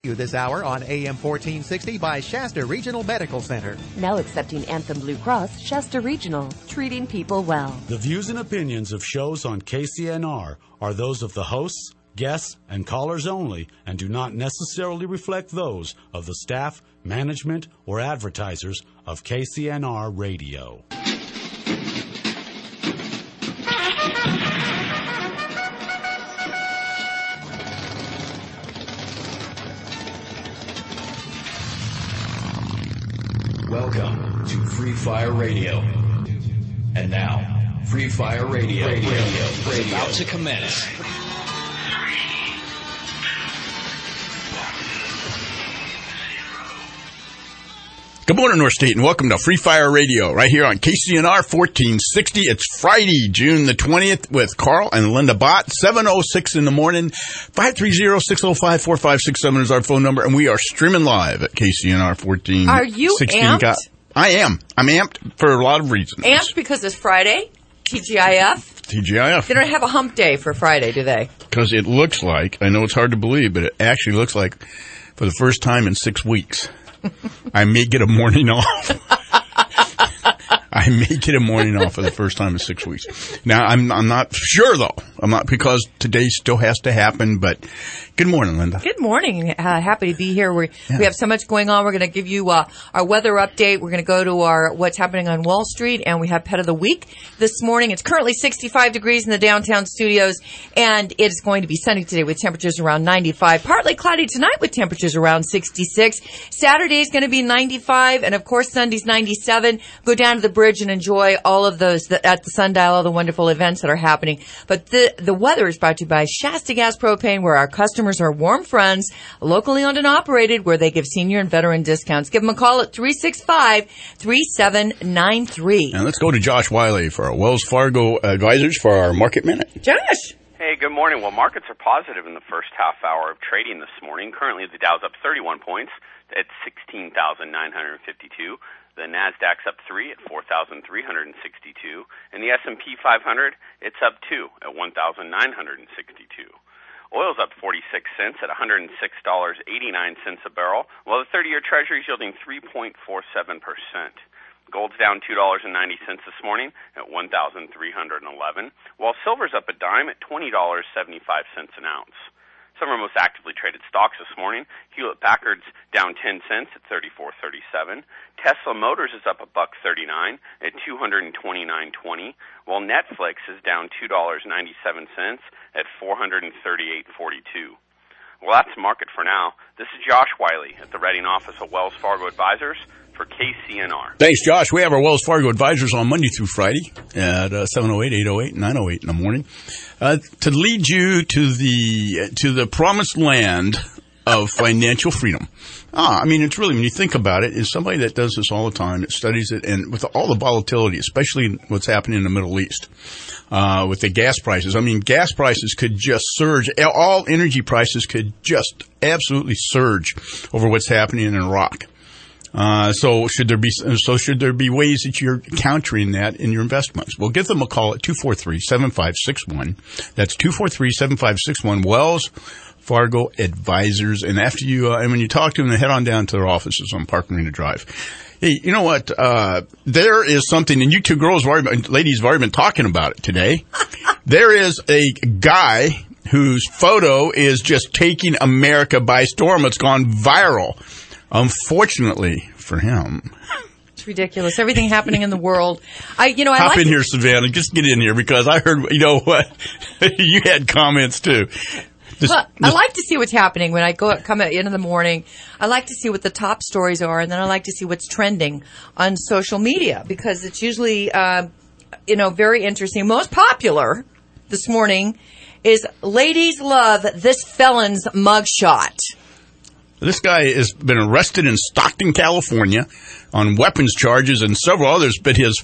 you this hour on AM 1460 by Shasta Regional Medical Center. Now accepting Anthem Blue Cross, Shasta Regional, treating people well. The views and opinions of shows on KCNR are those of the hosts, guests, and callers only and do not necessarily reflect those of the staff, management, or advertisers of KCNR Radio. Welcome to Free Fire Radio. And now, Free Fire Radio. Radio. About to commence. Good morning, North State, and welcome to Free Fire Radio, right here on KCNR 1460. It's Friday, June the 20th, with Carl and Linda Bott, 7:06 in the morning. 530-605-4567 is our phone number, and we are streaming live at KCNR 1460. Are you amped? I am. I'm amped for a lot of reasons. Amped because it's Friday? TGIF? TGIF. They don't have a hump day for Friday, do they? Because it looks like, I know it's hard to believe, but it actually looks like, for the first time in 6 weeks, I may get a morning off. I may get a morning off for the first time in 6 weeks. Now, I'm not sure, though. I'm not, because today still has to happen, but good morning, Linda. Good morning. Happy to be here. We have so much going on. We're going to give you our weather update. We're going to go to our what's happening on Wall Street, and we have Pet of the Week this morning. It's currently 65 degrees in the downtown studios, and it's going to be sunny today with temperatures around 95. Partly cloudy tonight with temperatures around 66. Saturday is going to be 95, and of course Sunday's 97. Go down to the bridge and enjoy all of those at the sundial, all the wonderful events that are happening. But the weather is brought to you by Shasta Gas Propane, where our customers are warm friends, locally owned and operated, where they give senior and veteran discounts. Give them a call at 365-3793. And let's go to Josh Wiley for our Wells Fargo advisors for our Market Minute. Josh. Hey, good morning. Well, markets are positive in the first half hour of trading this morning. Currently, the Dow's up 31 points at 16,952. The Nasdaq's up 3 at 4,362, and the S&P 500, it's up 2 at 1,962. Oil's up 46 cents at $106.89 a barrel, while the 30-year Treasury is yielding 3.47%. Gold's down $2.90 this morning at $1,311, while silver's up a dime at $20.75 an ounce. Some of our most actively traded stocks this morning: Hewlett-Packard's down 10 cents at $34.37. Tesla Motors is up $1.39 at $229.20, while Netflix is down $2.97 at $438.42. Well, that's the market for now. This is Josh Wiley at the Reading office of Wells Fargo Advisors for KCNR. Thanks, Josh. We have our Wells Fargo advisors on Monday through Friday at 7:08, 8:08, 9:08 in the morning to lead you to the promised land of financial freedom. I mean, it's really, when you think about it, is somebody that does this all the time, that studies it, and with all the volatility, especially what's happening in the Middle East, with the gas prices. I mean, gas prices could just surge. All energy prices could just absolutely surge over what's happening in Iraq. So should there be ways that you're countering that in your investments? Well, give them a call at 243-7561. That's 243-7561. Wells Fargo Advisors. And after you, and when you talk to them, they head on down to their offices on Park Marina Drive. Hey, you know what? There is something, and you two ladies have already been talking about it today. There is a guy whose photo is just taking America by storm. It's gone viral. Unfortunately for him. It's ridiculous. Everything happening in the world. Hop in here, Savannah. Just get in here, because I heard, you know what? You had comments too. I like to see what's happening when I come in the morning. I like to see what the top stories are, and then I like to see what's trending on social media, because it's usually, very interesting. Most popular this morning is ladies love this felon's mugshot. This guy has been arrested in Stockton, California, on weapons charges and several others, but his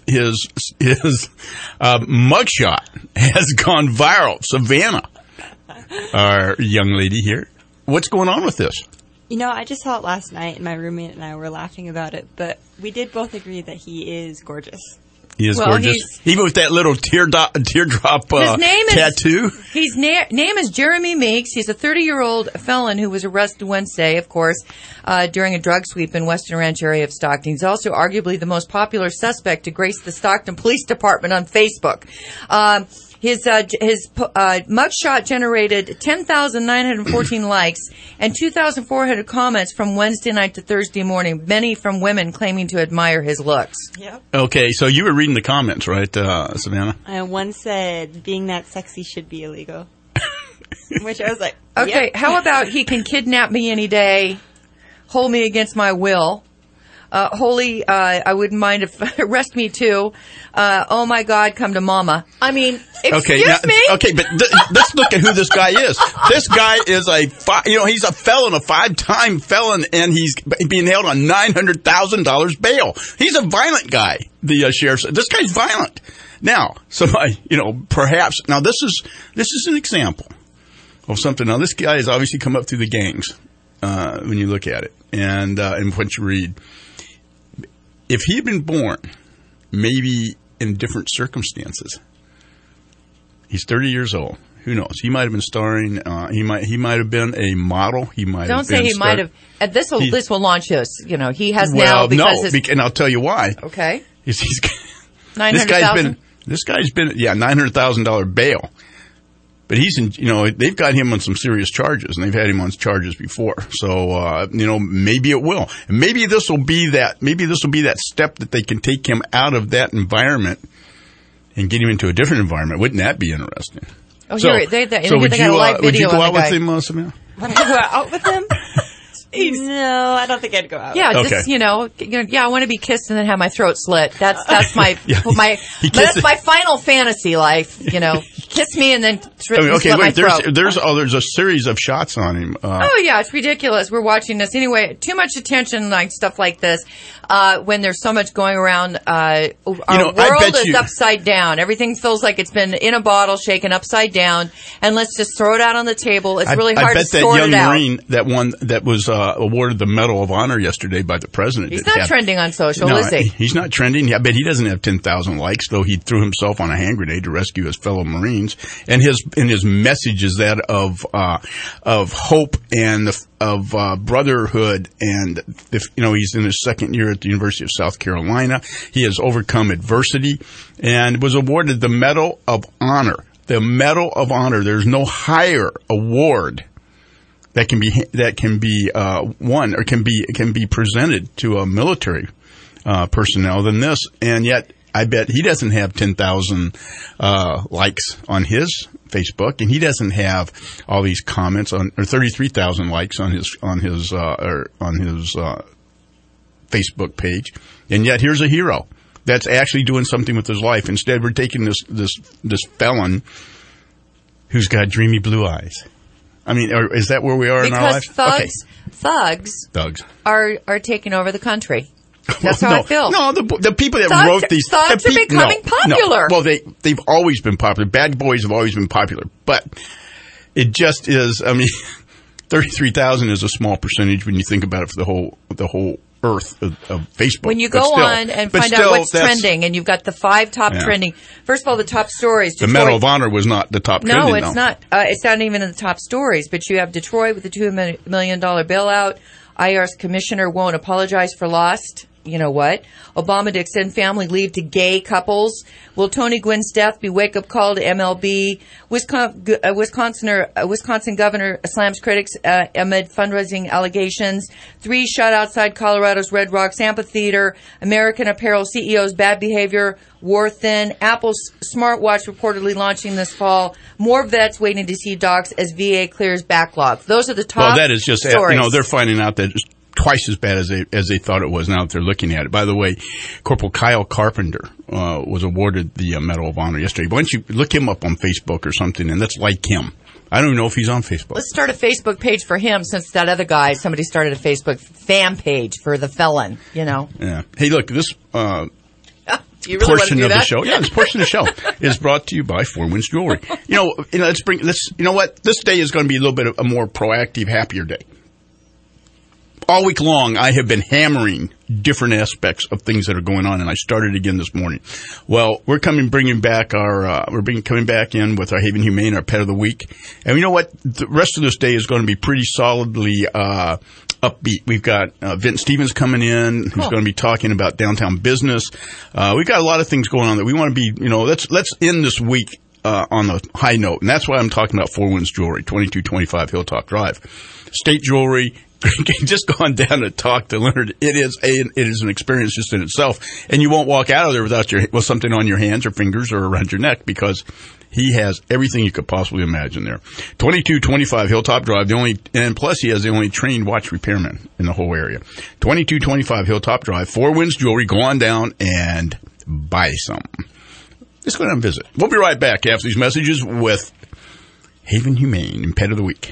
mugshot has gone viral. Savannah, our young lady here, what's going on with this? I just saw it last night, and my roommate and I were laughing about it, but we did both agree that he is gorgeous. He is gorgeous. Even with that little teardrop tattoo. His name is Jeremy Meeks. He's a 30-year-old felon who was arrested Wednesday, of course, during a drug sweep in Western Ranch area of Stockton. He's also arguably the most popular suspect to grace the Stockton Police Department on Facebook. His mugshot generated 10,914 likes and 2,400 comments from Wednesday night to Thursday morning, many from women claiming to admire his looks. Yep. Okay, so you were reading the comments, right, Savannah? One said, being that sexy should be illegal. Which I was like, okay, yep. How about he can kidnap me any day, hold me against my will? I wouldn't mind if arrest me too. Oh my God, come to mama. I mean, excuse me. Okay, but let's look at who this guy is. This guy is he's a felon, a 5-time felon, and he's being held on $900,000 bail. He's a violent guy. The sheriff said, this guy's violent. Now, somebody, perhaps, now this is an example of something. Now, this guy has obviously come up through the gangs, when you look at it and what you read. If he had been born, maybe in different circumstances, he's 30 years old. Who knows? He might have been starring. He might have been a model. He might. Don't have say been he might have. This will launch us. He has now because and I'll tell you why. Okay. He's $900,000. This guy's been $900,000 bail. But he's they've got him on some serious charges, and they've had him on charges before. So, maybe it will. And maybe this will be that step that they can take him out of that environment and get him into a different environment. Wouldn't that be interesting? Oh, so, would you go out with him, Samantha? Would I go out with him? No, I don't think I'd go out. Yeah, just I want to be kissed and then have my throat slit. That's my final fantasy life. Kiss me and then slit my throat. There's a series of shots on him. It's ridiculous. We're watching this anyway. Too much attention, like stuff like this, when there's so much going around. Our world is upside down. Everything feels like it's been in a bottle, shaken upside down, and let's just throw it out on the table. It's really hard to sort it out. I bet that young Marine, that was awarded the Medal of Honor yesterday by the president. He's not trending on social, is he? He's not trending. I bet he doesn't have 10,000 likes, though he threw himself on a hand grenade to rescue his fellow Marines. And his message is that of hope and of brotherhood. And he's in his second year at the University of South Carolina. He has overcome adversity and was awarded the Medal of Honor. The Medal of Honor. There's no higher award that can be won or can be presented to a military personnel than this, and yet I bet he doesn't have 10,000 likes on his Facebook, and he doesn't have all these comments or 33,000 likes on his Facebook page, and yet here's a hero that's actually doing something with his life. Instead, we're taking this felon who's got dreamy blue eyes. I mean, is that where we are in our lives? Thugs are taking over the country. That's how I feel. No, the people that wrote these thugs are becoming popular. No. Well, they've always been popular. Bad boys have always been popular, but it just is. I mean, 33,000 is a small percentage when you think about it for the whole earth of Facebook. When you go on and find out what's trending, and you've got the 5 top trending. First of all, the top stories. Detroit, the Medal of Honor was not the top trending. No, it's not. It's not even in the top stories. But you have Detroit with the $2 million bailout. IRS commissioner won't apologize for lost. You know what? Obama to extend family leave to gay couples. Will Tony Gwynn's death be wake-up call to MLB? Wisconsin governor slams critics amid fundraising allegations. 3 shot outside Colorado's Red Rocks Amphitheater. American Apparel CEO's bad behavior wore thin. Apple's smartwatch reportedly launching this fall. More vets waiting to see docs as VA clears backlog. Those are the top. Well, that is just stories. They're finding out that twice as bad as they thought it was now that they're looking at it. By the way, Corporal Kyle Carpenter was awarded the Medal of Honor yesterday. Why don't you look him up on Facebook or something, and let's like him. I don't even know if he's on Facebook. Let's start a Facebook page for him, since that other guy, somebody started a Facebook fan page for the felon, Yeah. Hey, look, this you really portion of that? the show. Yeah, this portion of the show is brought to you by Four Winds Jewelry. Let's you know what? This day is going to be a little bit of a more proactive, happier day. All week long, I have been hammering different aspects of things that are going on, and I started again this morning. Well, we're coming back in with our Haven Humane, our Pet of the Week, and you know what? The rest of this day is going to be pretty solidly upbeat. We've got Vince Stevens coming in, who's going to be talking about downtown business. We've got a lot of things going on that we want to be. Let's end this week on a high note, and that's why I'm talking about Four Winds Jewelry, 2225 Hilltop Drive. State Jewelry. Just gone down to talk to Leonard. It is an experience just in itself, and you won't walk out of there without something on your hands or fingers or around your neck, because he has everything you could possibly imagine there. 2225 Hilltop Drive, and plus he has the only trained watch repairman in the whole area. 2225 Hilltop Drive, Four Winds Jewelry. Go on down and buy some. Just go down and visit. We'll be right back after these messages with Haven Humane and Pet of the Week.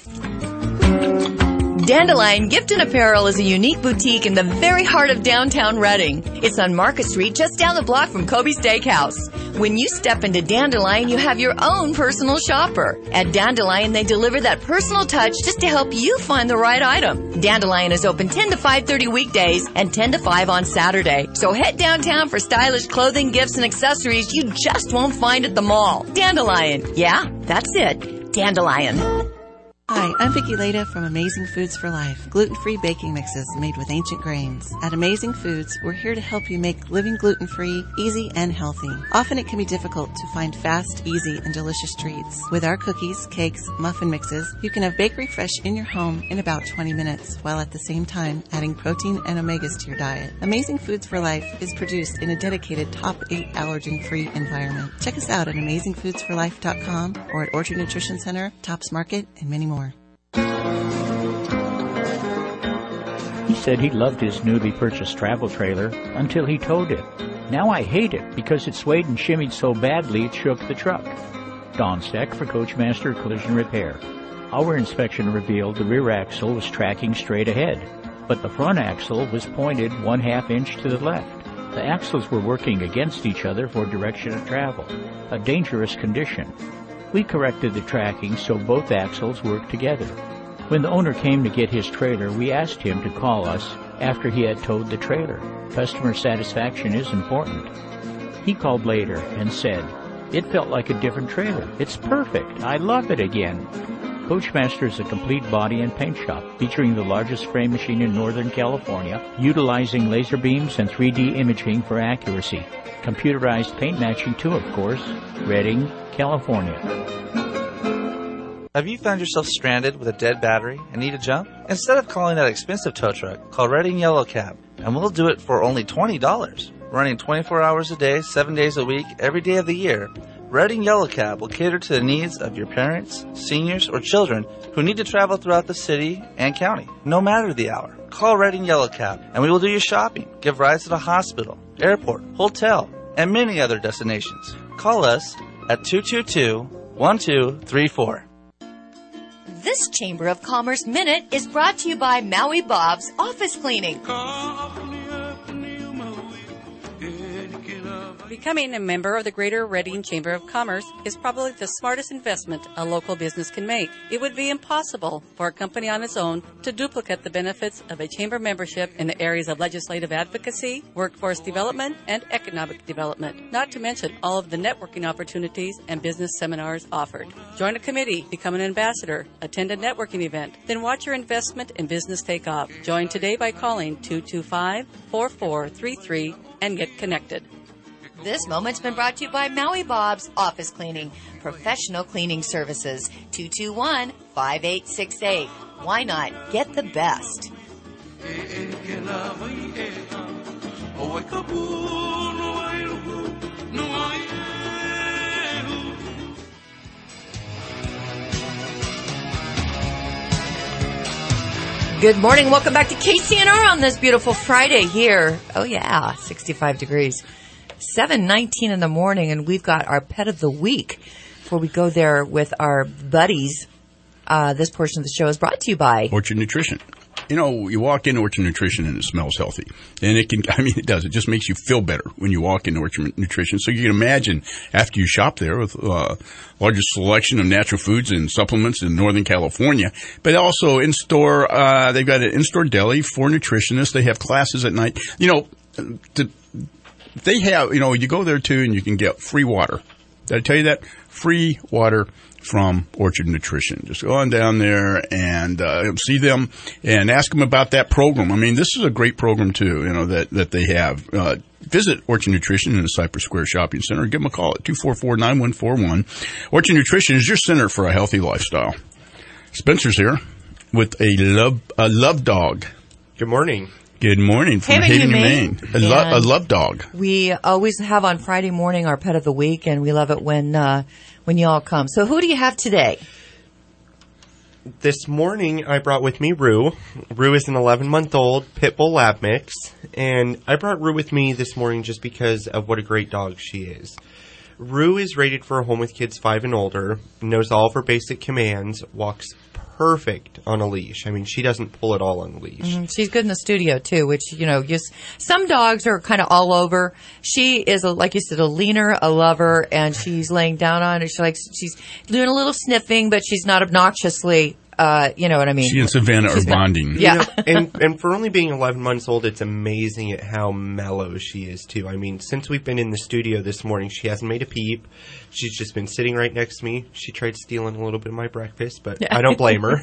Dandelion Gift and Apparel is a unique boutique in the very heart of downtown Reading. It's on Market Street, just down the block from Kobe Steakhouse. When you step into Dandelion, you have your own personal shopper. At Dandelion, they deliver that personal touch just to help you find the right item. Dandelion is open 10 to 5:30 weekdays and 10 to 5 on Saturday. So head downtown for stylish clothing, gifts, and accessories you just won't find at the mall. Dandelion. Yeah, that's it. Dandelion. Hi, I'm Vicki Leda from Amazing Foods for Life, gluten-free baking mixes made with ancient grains. At Amazing Foods, we're here to help you make living gluten-free, easy, and healthy. Often it can be difficult to find fast, easy, and delicious treats. With our cookies, cakes, muffin mixes, you can have bakery fresh in your home in about 20 minutes, while at the same time adding protein and omegas to your diet. Amazing Foods for Life is produced in a dedicated top 8 allergen-free environment. Check us out at AmazingFoodsForLife.com or at Orchard Nutrition Center, Tops Market, and many more. He said he loved his newly purchased travel trailer until he towed it. Now I hate it because it swayed and shimmied so badly it shook the truck. Don Steck for Coachmaster Collision Repair. Our inspection revealed the rear axle was tracking straight ahead, but the front axle was pointed 1/2 inch to the left. The axles were working against each other for direction of travel, a dangerous condition. We corrected the tracking so both axles worked together. When the owner came to get his trailer, we asked him to call us after he had towed the trailer. Customer satisfaction is important. He called later and said, "It felt like a different trailer. It's perfect. I love it again." Coachmaster is a complete body and paint shop featuring the largest frame machine in Northern California, utilizing laser beams and 3D imaging for accuracy. Computerized paint matching too, of course. Reading, California. Have you found yourself stranded with a dead battery and need a jump? Instead of calling that expensive tow truck, call Reading Yellow Cab, and we'll do it for only $20. Running 24 hours a day, 7 days a week, every day of the year, Reading Yellow Cab will cater to the needs of your parents, seniors, or children who need to travel throughout the city and county, no matter the hour. Call Reading Yellow Cab, and we will do your shopping, give rides to the hospital, airport, hotel, and many other destinations. Call us at 222-1234. This Chamber of Commerce Minute is brought to you by Maui Bob's Office Cleaning. Becoming a member of the Greater Reading Chamber of Commerce is probably the smartest investment a local business can make. It would be impossible for a company on its own to duplicate the benefits of a chamber membership in the areas of legislative advocacy, workforce development, and economic development, not to mention all of the networking opportunities and business seminars offered. Join a committee, become an ambassador, attend a networking event, then watch your investment in business take off. Join today by calling 225-4433 and get connected. This moment's been brought to you by Maui Bob's Office Cleaning, professional cleaning services, 221-5868. Why not get the best? Good morning. Welcome back to KCNR on this beautiful Friday here. Oh, yeah, 65 degrees. 7:19 in the morning, and we've got our Pet of the Week. Before we go there with our buddies, this portion of the show is brought to you by Orchard Nutrition. you walk into Orchard Nutrition and it smells healthy. And it does. It just makes you feel better when you walk into Orchard Nutrition. So you can imagine after you shop there with largest selection of natural foods and supplements in Northern California, but also in-store, they've got an in-store deli for nutritionists. They have classes at night. They have, you go there too and you can get free water. Did I tell you that? Free water from Orchard Nutrition. Just go on down there and see them and ask them about that program. I mean, this is a great program too, that they have. Visit Orchard Nutrition in the Cypress Square Shopping Center. Give them a call at 244-9141. Orchard Nutrition is your center for a healthy lifestyle. Spencer's here with a love dog. Good morning. Good morning from Haven, Humane. A love dog. We always have on Friday morning our pet of the week, and we love it when you all come. So who do you have today? This morning I brought with me Rue. Rue is an 11-month-old pit bull lab mix, and I brought Rue with me this morning just because of what a great dog she is. Rue is rated for a home with kids 5 and older, knows all of her basic commands, walks perfect on a leash. I mean, she doesn't pull at all on the leash. She's good in the studio, too, which, some dogs are kind of all over. She is, like you said, a leaner, a lover, and she's laying down on it. She's doing a little sniffing, but she's not obnoxiously, you know what I mean? She and Savannah are bonding. Yeah. And for only being 11 months old, it's amazing at how mellow she is, too. I mean, since we've been in the studio this morning, she hasn't made a peep. She's just been sitting right next to me. She tried stealing a little bit of my breakfast, but I don't blame her.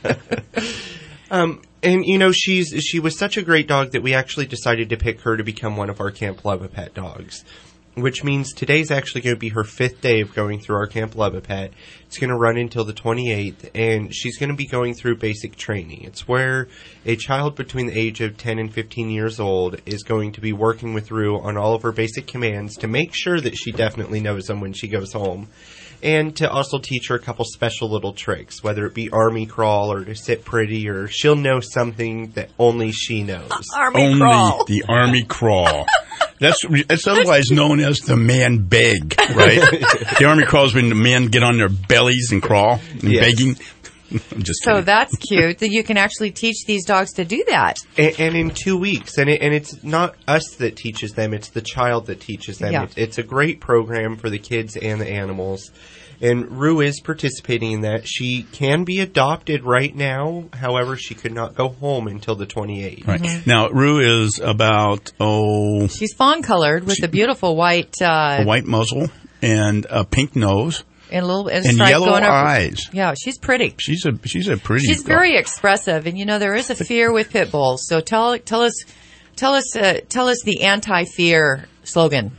And, she was such a great dog that we actually decided to pick her to become one of our Camp Love-A-Pet dogs, which means today's actually going to be her 5th day of going through our Camp Love-A-Pet. It's going to run until the 28th, and she's going to be going through basic training. It's where a child between the age of 10 and 15 years old is going to be working with Rue on all of her basic commands to make sure that she definitely knows them when she goes home, and to also teach her a couple special little tricks, whether it be army crawl or to sit pretty, or she'll know something that only she knows. Army crawl. The army crawl. That's otherwise known as the man beg, right? The army crawl is when the men get on their bellies and crawl and begging. I'm just kidding. So that's cute that you can actually teach these dogs to do that. And in 2 weeks. And it's not us that teaches them, it's the child that teaches them. Yeah. It's a great program for the kids and the animals. And Rue is participating in that. She can be adopted right now. However, she could not go home until the 28th. Right. Mm-hmm. Now, Rue is about, she's fawn-colored with a beautiful white... a white muzzle and a pink nose. And yellow eyes. Yeah, she's pretty. She's a pretty. She's very expressive, and there is a fear with pit bulls. So tell us the anti-fear slogan.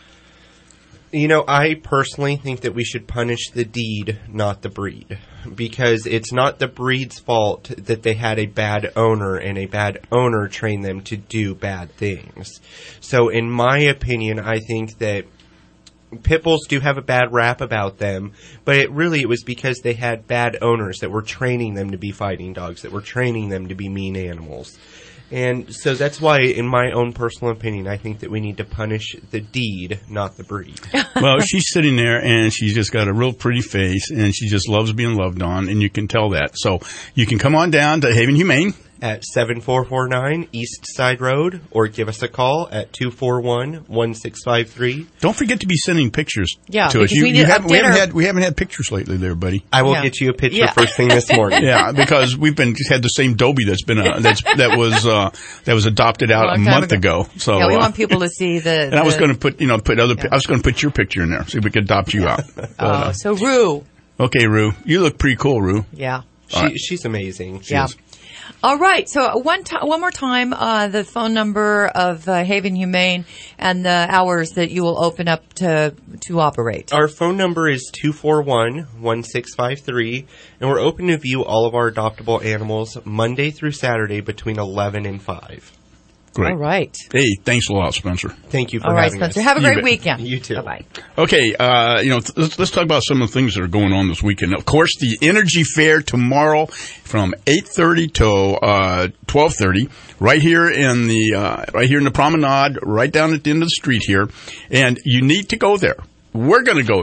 I personally think that we should punish the deed, not the breed, because it's not the breed's fault that they had a bad owner and a bad owner trained them to do bad things. So in my opinion, I think that pit bulls do have a bad rap about them, but it was because they had bad owners that were training them to be fighting dogs, that were training them to be mean animals. And so that's why, in my own personal opinion, I think that we need to punish the deed, not the breed. Well, she's sitting there, and she's just got a real pretty face, and she just loves being loved on, and you can tell that. So you can come on down to Haven Humane at 7449 East Side Road, or give us a call at 241-1653. Don't forget to be sending pictures to us. We haven't had pictures lately there, buddy. I will get you a picture first thing this morning. Yeah, because we've had the same Dobie that's been that was adopted out a month ago. So we want people to see the. And I was going to put I was going to put your picture in there, see if we could adopt you out. So Rue. Okay, Rue, you look pretty cool, Rue. Yeah, she's amazing. She is. All right. So one more time, the phone number of Haven Humane and the hours that you will open up to operate. Our phone number is 241-1653, and we're open to view all of our adoptable animals Monday through Saturday between 11 and 5. Great. All right. Hey, thanks a lot, Spencer. Thank you for having us. All right, Spencer. Have a great weekend. You too. Bye-bye. Okay, let's talk about some of the things that are going on this weekend. Of course, the Energy Fair tomorrow from 8:30 till 12:30, right here in the promenade, right down at the end of the street here, and you need to go there. We're going to go there.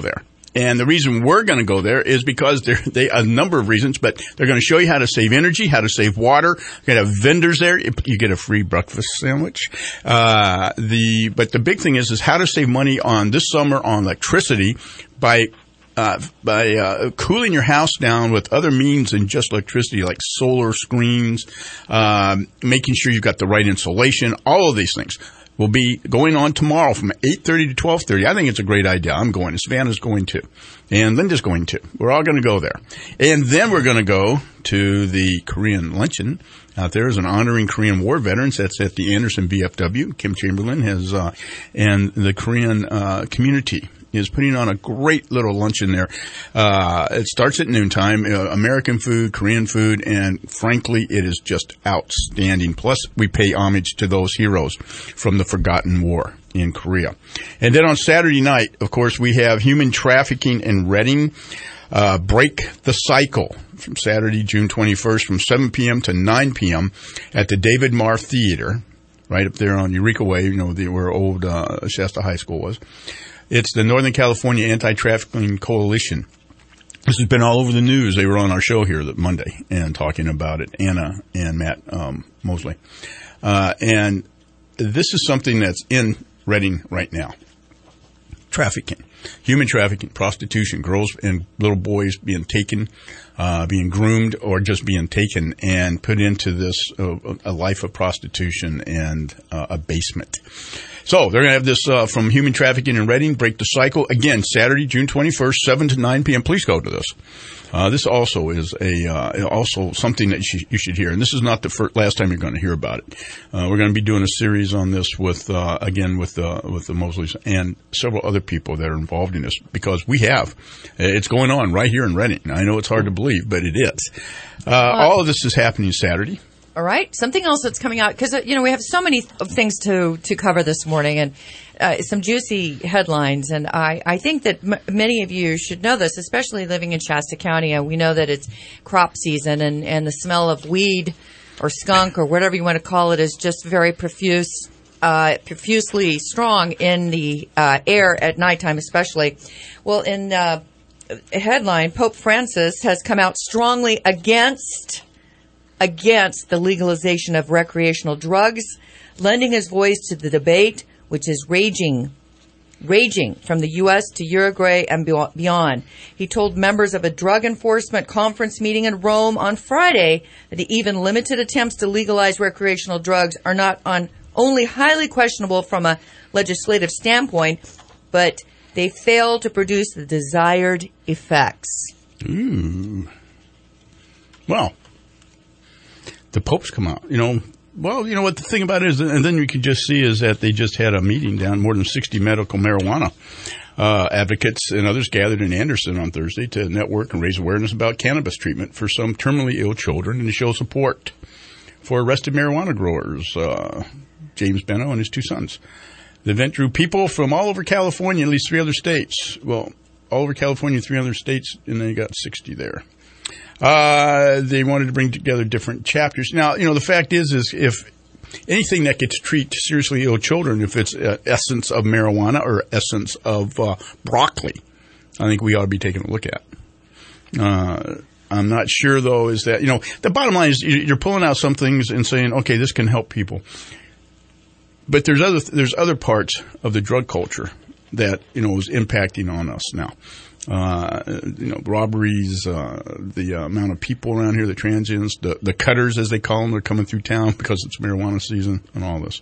And the reason we're going to go there is because they a number of reasons, but they're going to show you how to save energy, how to save water. You're going to have vendors there. You get a free breakfast sandwich. But the big thing is how to save money on this summer on electricity by cooling your house down with other means than just electricity, like solar screens, making sure you've got the right insulation, all of these things. Will be going on tomorrow from 8:30 to 12:30. I think it's a great idea. I'm going. Savannah's going to. And Linda's going to. We're all going to go there. And then we're going to go to the Korean luncheon out there as an honoring Korean War veterans. That's at the Anderson VFW. Kim Chamberlain has, and the Korean community is putting on a great little luncheon there. It starts at noontime, American food, Korean food, and frankly, it is just outstanding. Plus, we pay homage to those heroes from the Forgotten War in Korea. And then on Saturday night, of course, we have human trafficking in Reading, Break the Cycle from Saturday, June 21st from 7 p.m. to 9 p.m. at the David Marr Theater, right up there on Eureka Way, where old Shasta High School was. It's the Northern California Anti-Trafficking Coalition. This has been all over the news. They were on our show here Monday and talking about it, Anna and Matt Mosley. And this is something that's in Reading right now. Trafficking, human trafficking, prostitution, girls and little boys being taken, being groomed, or just being taken and put into this a life of prostitution and abasement. So they're going to have this from Human Trafficking in Reading, Break the Cycle. Again, Saturday, June 21st, 7 to 9 p.m. Please go to this. This also is also something that you should hear. And this is not the last time you're going to hear about it. We're going to be doing a series on this with the Mosleys and several other people that are involved in this, because it's going on right here in Reading. I know it's hard to believe, but it is. All of this is happening Saturday. All right. Something else that's coming out, because, we have so many things to cover this morning, and some juicy headlines. And I think that many of you should know this, especially living in Shasta County. And we know that it's crop season, and the smell of weed or skunk or whatever you want to call it is just very profusely strong in the air at nighttime, especially. Well, in a headline, Pope Francis has come out strongly against the legalization of recreational drugs, lending his voice to the debate, which is raging from the U.S. to Uruguay and beyond. He told members of a drug enforcement conference meeting in Rome on Friday that even limited attempts to legalize recreational drugs are not only highly questionable from a legislative standpoint, but they fail to produce the desired effects. Ooh. Well, the Pope's come out, Well, you know what the thing about it is, and then you can just see is that they just had a meeting down, more than 60 medical marijuana advocates and others gathered in Anderson on Thursday to network and raise awareness about cannabis treatment for some terminally ill children and to show support for arrested marijuana growers, James Benno and his two sons. The event drew people from all over California, at least 3 other states. Well, all over California, 3 other states, and they got 60 there. They wanted to bring together different chapters. Now, the fact is if anything that gets treated seriously ill children, if it's essence of marijuana or essence of broccoli, I think we ought to be taking a look at. I'm not sure, though, is that, the bottom line is you're pulling out some things and saying, okay, this can help people. But there's other parts of the drug culture that, is impacting on us now. Robberies, the amount of people around here, the transients, the cutters, as they call them, they're coming through town because it's marijuana season and all this.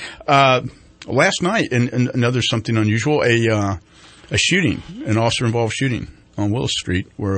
Last night, and another something unusual, a shooting, an officer-involved shooting on Willis Street, where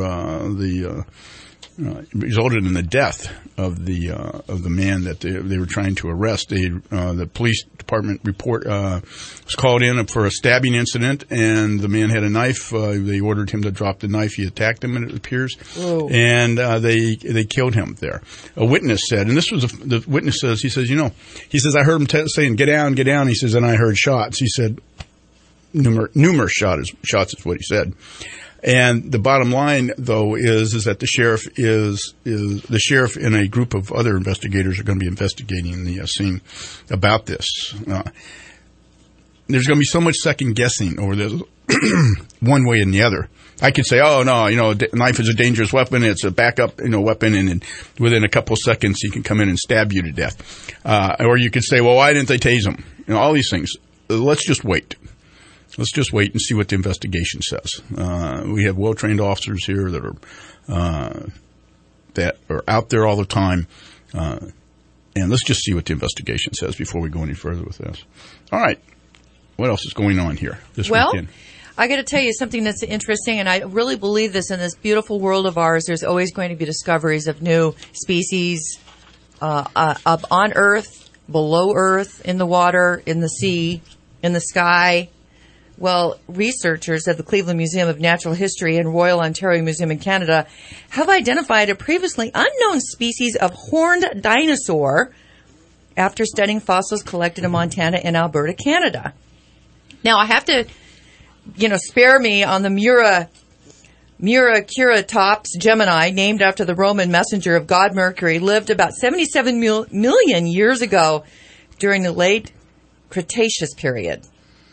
resulted in the death of the man that they were trying to arrest. The police department report was called in for a stabbing incident, and the man had a knife. They ordered him to drop the knife. He attacked him, it appears, Whoa. And they killed him there. A witness said, and this was the witness says, he says, I heard him saying, get down. He says, and I heard shots. He said, numerous shots is what he said. And the bottom line, though, is that the sheriff the sheriff and a group of other investigators are going to be investigating the scene about this. there's going to be so much second guessing over this one way and the other. I could say, oh, no, a knife is a dangerous weapon. It's a backup, weapon, and within a couple seconds he can come in and stab you to death. Or you could say, well, why didn't they tase him? All these things. Let's just wait. Let's just wait and see what the investigation says. We have well-trained officers here that are out there all the time. And let's just see what the investigation says before we go any further with this. All right. What else is going on here this weekend? I got to tell you something that's interesting, and I really believe this in this beautiful world of ours. There's always going to be discoveries of new species up on Earth, below Earth, in the water, in the sea, in the sky. Well, researchers at the Cleveland Museum of Natural History and Royal Ontario Museum in Canada have identified a previously unknown species of horned dinosaur after studying fossils collected in Montana and Alberta, Canada. Now, I have to, spare me on the Muraceratops Gemini, named after the Roman messenger of God Mercury, lived about 77 million years ago during the late Cretaceous period.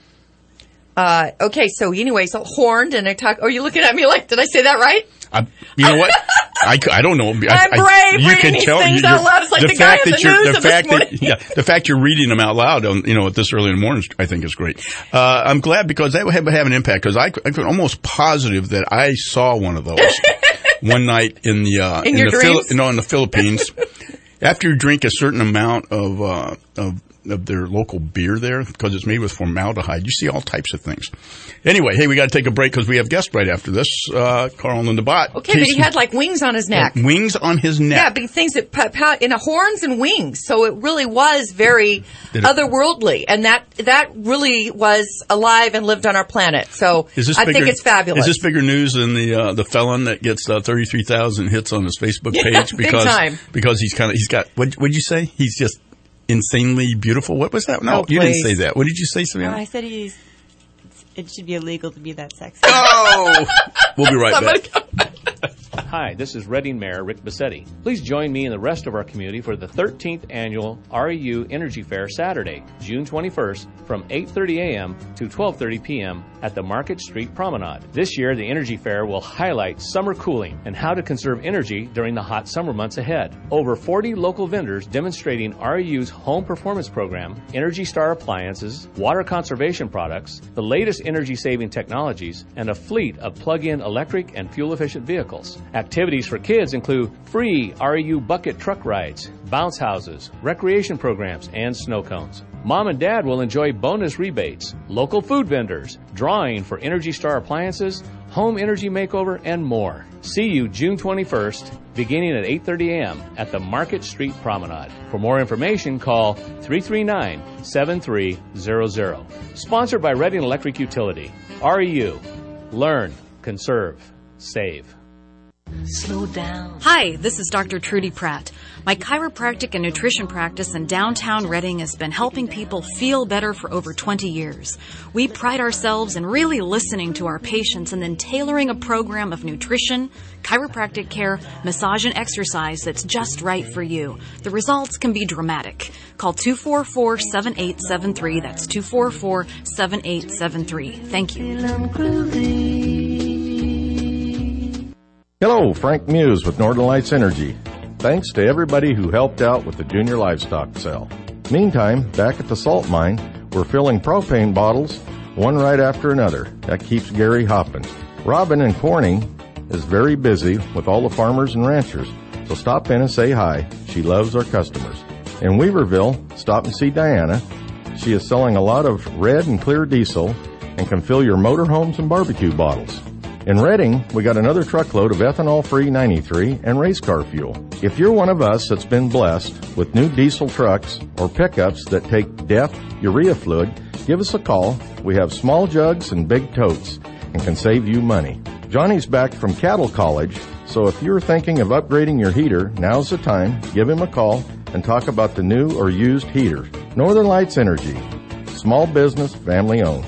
So horned, and are you looking at me like, did I say that right? You know what? I don't know. I'm brave. You can tell things out loud. It's like the guy in the news the fact you're reading them out loud, at this early in the morning, I think is great. I'm glad because that would have an impact because I'm almost positive that I saw one of those one night in the Philippines. After you drink a certain amount of their local beer there, because it's made with formaldehyde, you see all types of things. Anyway, hey, we got to take a break because we have guests right after this. Carl and the Bot. Okay, but he had like wings on his neck. Wings on his neck. Yeah, big things that in horns and wings. So it really was very otherworldly, and that really was alive and lived on our planet. So I think it's fabulous. Is this bigger news than the felon that gets 33,000 hits on his Facebook page because he's got what would you say? He's just insanely beautiful. What was that? No, you didn't say that. What did you say, Savannah? I said it should be illegal to be that sexy. Oh! We'll be right back. Hi, this is Reading Mayor Rick Bassetti. Please join me and the rest of our community for the 13th Annual REU Energy Fair Saturday, June 21st from 8:30 a.m. to 12:30 p.m. at the Market Street Promenade. This year, the Energy Fair will highlight summer cooling and how to conserve energy during the hot summer months ahead. Over 40 local vendors demonstrating REU's home performance program, Energy Star appliances, water conservation products, the latest energy-saving technologies, and a fleet of plug-in electric and fuel-efficient vehicles. Activities for kids include free REU bucket truck rides, bounce houses, recreation programs, and snow cones. Mom and Dad will enjoy bonus rebates, local food vendors, drawing for Energy Star appliances, home energy makeover, and more. See you June 21st, beginning at 8:30 a.m. at the Market Street Promenade. For more information, call 339-7300. Sponsored by Reading Electric Utility. REU. Learn, conserve, save. Slow down. Hi, this is Dr. Trudy Pratt. My chiropractic and nutrition practice in downtown Reading has been helping people feel better for over 20 years. We pride ourselves in really listening to our patients and then tailoring a program of nutrition, chiropractic care, massage, and exercise that's just right for you. The results can be dramatic. Call 244-7873. That's 244-7873. Thank you. Hello, Frank Muse with Northern Lights Energy. Thanks to everybody who helped out with the junior livestock sale. Meantime, back at the salt mine, we're filling propane bottles, one right after another. That keeps Gary hopping. Robin in Corning is very busy with all the farmers and ranchers, so stop in and say hi. She loves our customers. In Weaverville, stop and see Diana. She is selling a lot of red and clear diesel and can fill your motorhomes and barbecue bottles. In Reading, we got another truckload of ethanol-free 93 and race car fuel. If you're one of us that's been blessed with new diesel trucks or pickups that take DEF urea fluid, give us a call. We have small jugs and big totes and can save you money. Johnny's back from Cattle College, so if you're thinking of upgrading your heater, now's the time. Give him a call and talk about the new or used heater. Northern Lights Energy. Small business, family owned.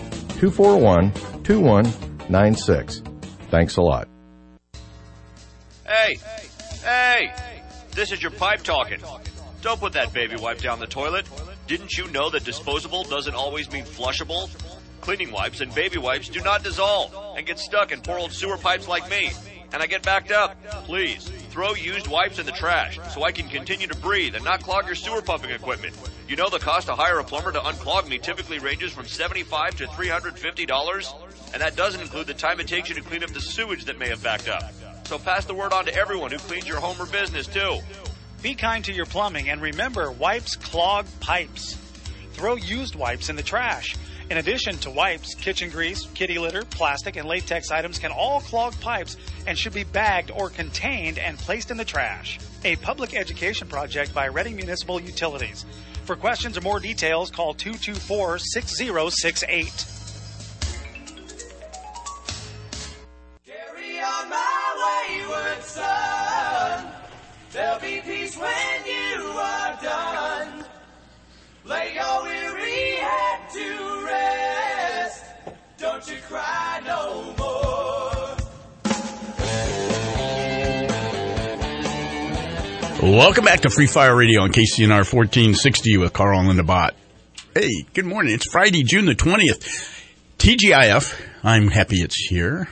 241-2196. Thanks a lot. Hey, this is your pipe talking. Don't put that baby wipe down the toilet. Didn't you know that disposable doesn't always mean flushable? Cleaning wipes and baby wipes do not dissolve and get stuck in poor old sewer pipes like me. And I get backed up. Please, throw used wipes in the trash so I can continue to breathe and not clog your sewer pumping equipment. You know the cost to hire a plumber to unclog me typically ranges from $75 to $350, and that doesn't include the time it takes you to clean up the sewage that may have backed up. So pass the word on to everyone who cleans your home or business, too. Be kind to your plumbing, and remember, wipes clog pipes. Throw used wipes in the trash. In addition to wipes, kitchen grease, kitty litter, plastic, and latex items can all clog pipes and should be bagged or contained and placed in the trash. A public education project by Reading Municipal Utilities. For questions or more details, call 224-6068. Carry on my wayward son. There'll be peace when you are done. Lay your weary head to rest. Don't you cry no more. Welcome back to Free Fire Radio on KCNR 1460 with Carl and Linda Bott. Hey, good morning. It's Friday, June the 20th. TGIF, I'm happy it's here.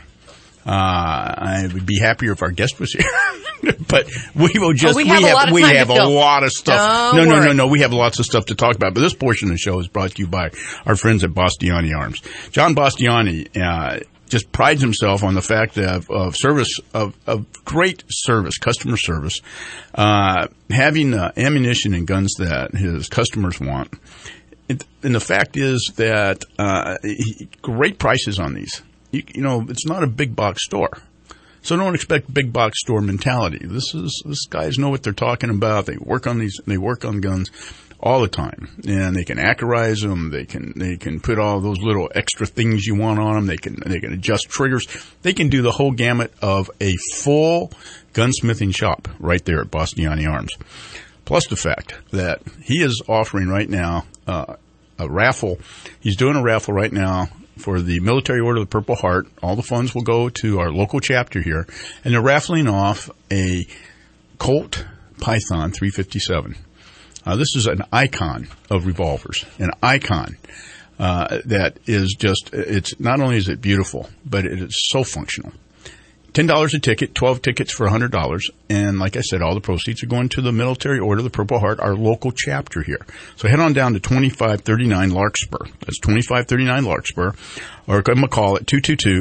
I would be happier if our guest was here. But we will just, we have a lot of stuff. No. We have lots of stuff to talk about. But this portion of the show is brought to you by our friends at Bastiani Arms. John Bastiani, just prides himself on the fact of service, of great service, customer service, having ammunition and guns that his customers want. And the fact is that, great prices on these. You know, it's not a big box store. So don't expect big box store mentality. These guys know what they're talking about. They work on guns all the time. And they can accurize them. They can put all those little extra things you want on them. They can adjust triggers. They can do the whole gamut of a full gunsmithing shop right there at Bastiani Arms. Plus the fact that he is offering right now, a raffle. He's doing a raffle right now for the Military Order of the Purple Heart. All the funds will go to our local chapter here. And they're raffling off a Colt Python 357. This is an icon of revolvers, an icon that is just, it's not only is it beautiful, but it is so functional. $10 a ticket, 12 tickets for $100. And like I said, all the proceeds are going to the Military Order of the Purple Heart, our local chapter here. So head on down to 2539 Larkspur. That's 2539 Larkspur. Or give them a call at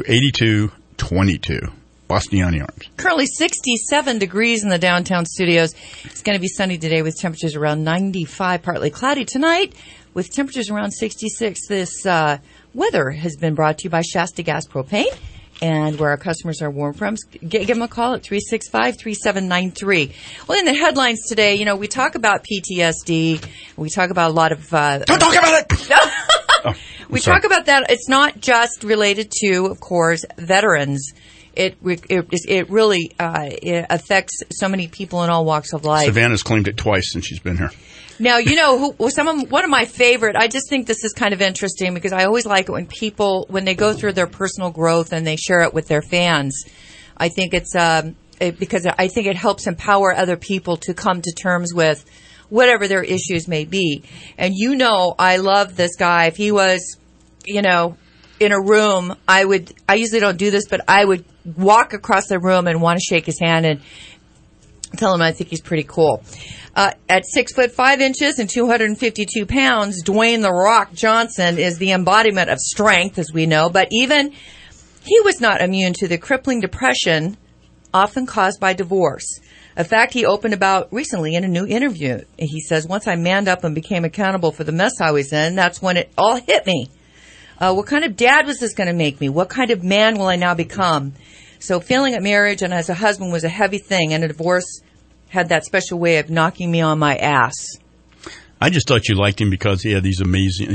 222-8222. Bastiani Arms. Currently 67 degrees in the downtown studios. It's going to be sunny today with temperatures around 95, partly cloudy tonight with temperatures around 66. This weather has been brought to you by Shasta Gas Propane. And where our customers are warm from, give them a call at 365-3793. Well, in the headlines today, you know, we talk about PTSD. We talk about a lot of... Don't talk about it! We talk about that. It's not just related to, of course, veterans. It really it affects so many people in all walks of life. Savannah's claimed it twice since she's been here. Now, you know, one of my favorite, I just think this is kind of interesting because I always like it when people, when they go through their personal growth and they share it with their fans. I think it's, because I think it helps empower other people to come to terms with whatever their issues may be. And you know, I love this guy. If he was, you know, in a room, I usually don't do this, but I would walk across the room and want to shake his hand and tell him I think he's pretty cool. At 6'5" and 252 pounds, Dwayne "The Rock" Johnson is the embodiment of strength, as we know. But even he was not immune to the crippling depression often caused by divorce. A fact he opened about recently in a new interview. He says, "Once I manned up and became accountable for the mess I was in, that's when it all hit me. What kind of dad was this going to make me? What kind of man will I now become?" So failing at marriage and as a husband was a heavy thing, and a divorce had that special way of knocking me on my ass. I just thought you liked him because he had this amazing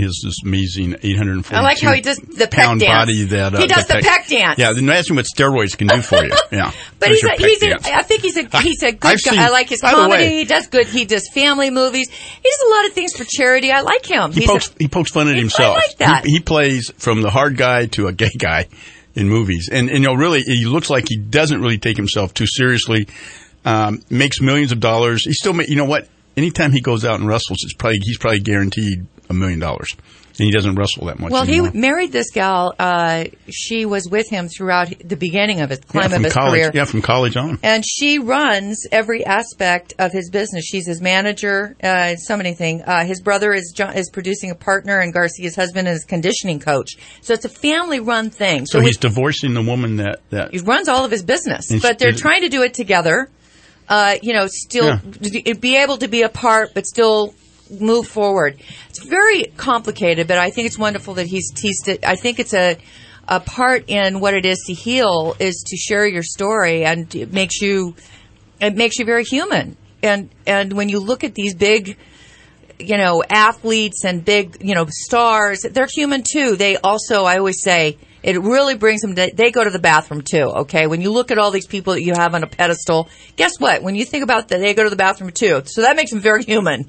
842 I like how he does the peck pound dance. Body that, he does the peck dance. Yeah, imagine what steroids can do for you. Yeah, but I think he's a good guy. I like his comedy. He does good. He does family movies. He does a lot of things for charity. I like him. He pokes fun at himself. I like that. He plays from the hard guy to a gay guy in movies, and you know, really, he looks like he doesn't really take himself too seriously. Makes millions of dollars. He still, you know what? anytime he goes out and wrestles, he's probably guaranteed $1 million. And he doesn't wrestle that much anymore. He married this gal. She was with him throughout the beginning of his climb of his career. Yeah, from college on. And she runs every aspect of his business. She's his manager, so many things. His brother is producing a partner, and Garcia's husband is conditioning coach. So it's a family-run thing. So he's divorcing the woman that he runs all of his business, but they're trying to do it together. Still be able to be apart, but still move forward. It's very complicated, but I think it's wonderful that he's teased it. I think it's a part in what it is to heal is to share your story, and it makes you very human. And when you look at these big, athletes and big, stars, they're human too. They also, I always say, it really brings them they go to the bathroom too, okay? When you look at all these people that you have on a pedestal, guess what? When you think about that, they go to the bathroom too. So that makes them very human.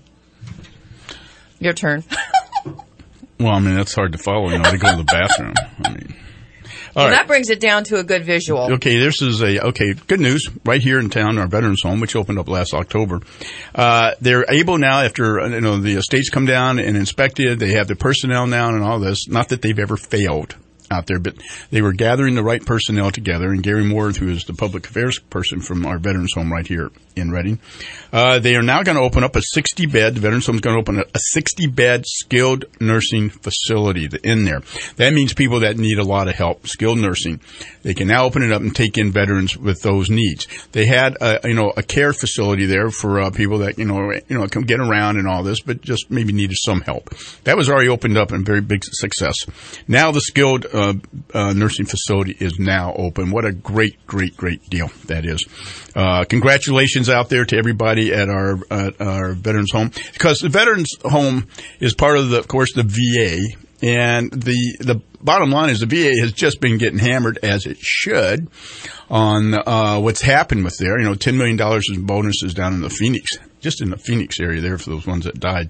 Your turn. Well, I mean, that's hard to follow, to go to the bathroom. I mean, all right. That brings it down to a good visual. Okay, this is good news. Right here in town, our Veterans Home, which opened up last October. They're able now, after, the estates come down and inspected, they have the personnel now and all this. Not that they've ever failed out there, but they were gathering the right personnel together, and Gary Moore, who is the public affairs person from our Veterans Home right here in Reading, they are now going to open up a 60-bed, the Veterans Home is going to open a 60-bed skilled nursing facility in there. That means people that need a lot of help, skilled nursing. They can now open it up and take in veterans with those needs. They had a care facility there for people that can get around and all this, but just maybe needed some help. That was already opened up and very big success. Now the skilled nursing facility is now open. What a great deal that is. Congratulations out there to everybody at our Veterans Home, because the Veterans Home is part of of course, the VA. And the bottom line is the VA has just been getting hammered, as it should, on what's happened with there. $10 million in bonuses down in the Phoenix area there for those ones that died.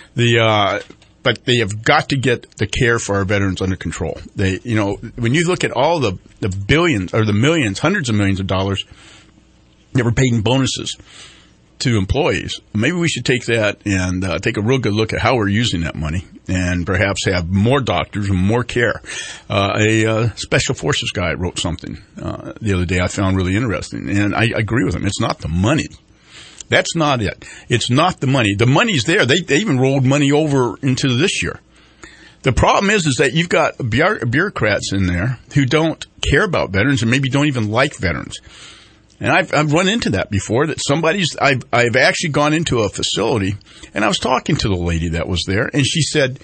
But they have got to get the care for our veterans under control. When you look at all the billions or the millions, hundreds of millions of dollars that were paid in bonuses to employees, maybe we should take that and take a real good look at how we're using that money, and perhaps have more doctors and more care. A special forces guy wrote something the other day I found really interesting, and I agree with him. It's not the money. That's not it. It's not the money. The money's there. They even rolled money over into this year. The problem is that you've got bureaucrats in there who don't care about veterans and maybe don't even like veterans. And I've run into that before, that I've actually gone into a facility, and I was talking to the lady that was there, and she said,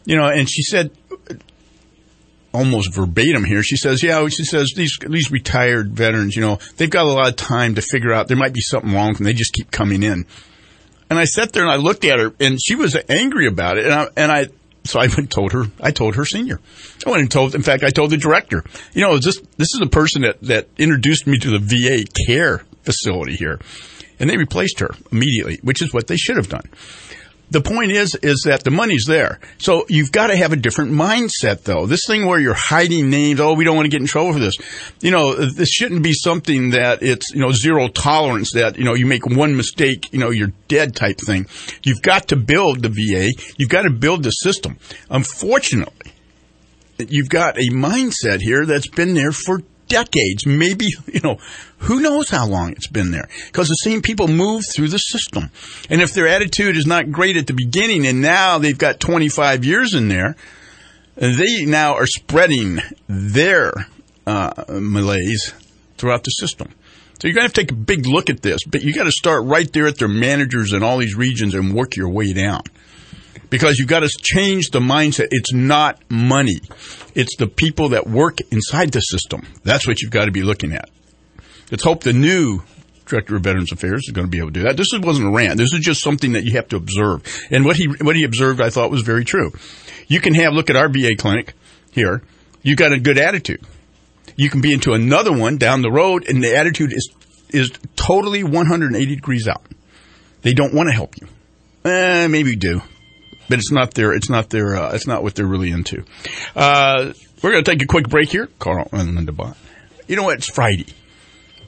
almost verbatim here, she says, these retired veterans, they've got a lot of time to figure out there might be something wrong with them. They just keep coming in. And I sat there and I looked at her, and she was angry about it. So I told her senior. I told the director, this is the person that introduced me to the VA care facility here. And they replaced her immediately, which is what they should have done. The point is that the money's there. So you've got to have a different mindset, though. This thing where you're hiding names, we don't want to get in trouble for this. This shouldn't be something that it's, zero tolerance, that, you make one mistake, you're dead type thing. You've got to build the VA. You've got to build the system. Unfortunately, you've got a mindset here that's been there for decades, maybe, who knows how long it's been there, because the same people move through the system. And if their attitude is not great at the beginning, and now they've got 25 years in there, they now are spreading their malaise throughout the system. So you're going to have to take a big look at this, but you got to start right there at their managers in all these regions and work your way down. Because you've got to change the mindset. It's not money. It's the people that work inside the system. That's what you've got to be looking at. Let's hope the new Director of Veterans Affairs is going to be able to do that. This wasn't a rant. This is just something that you have to observe. And what he observed, I thought, was very true. You can look at our VA clinic here. You've got a good attitude. You can be into another one down the road, and the attitude is totally 180 degrees out. They don't want to help you. Maybe you do. But it's not what they're really into. We're going to take a quick break here. Carl and Linda Bott. You know what? It's Friday.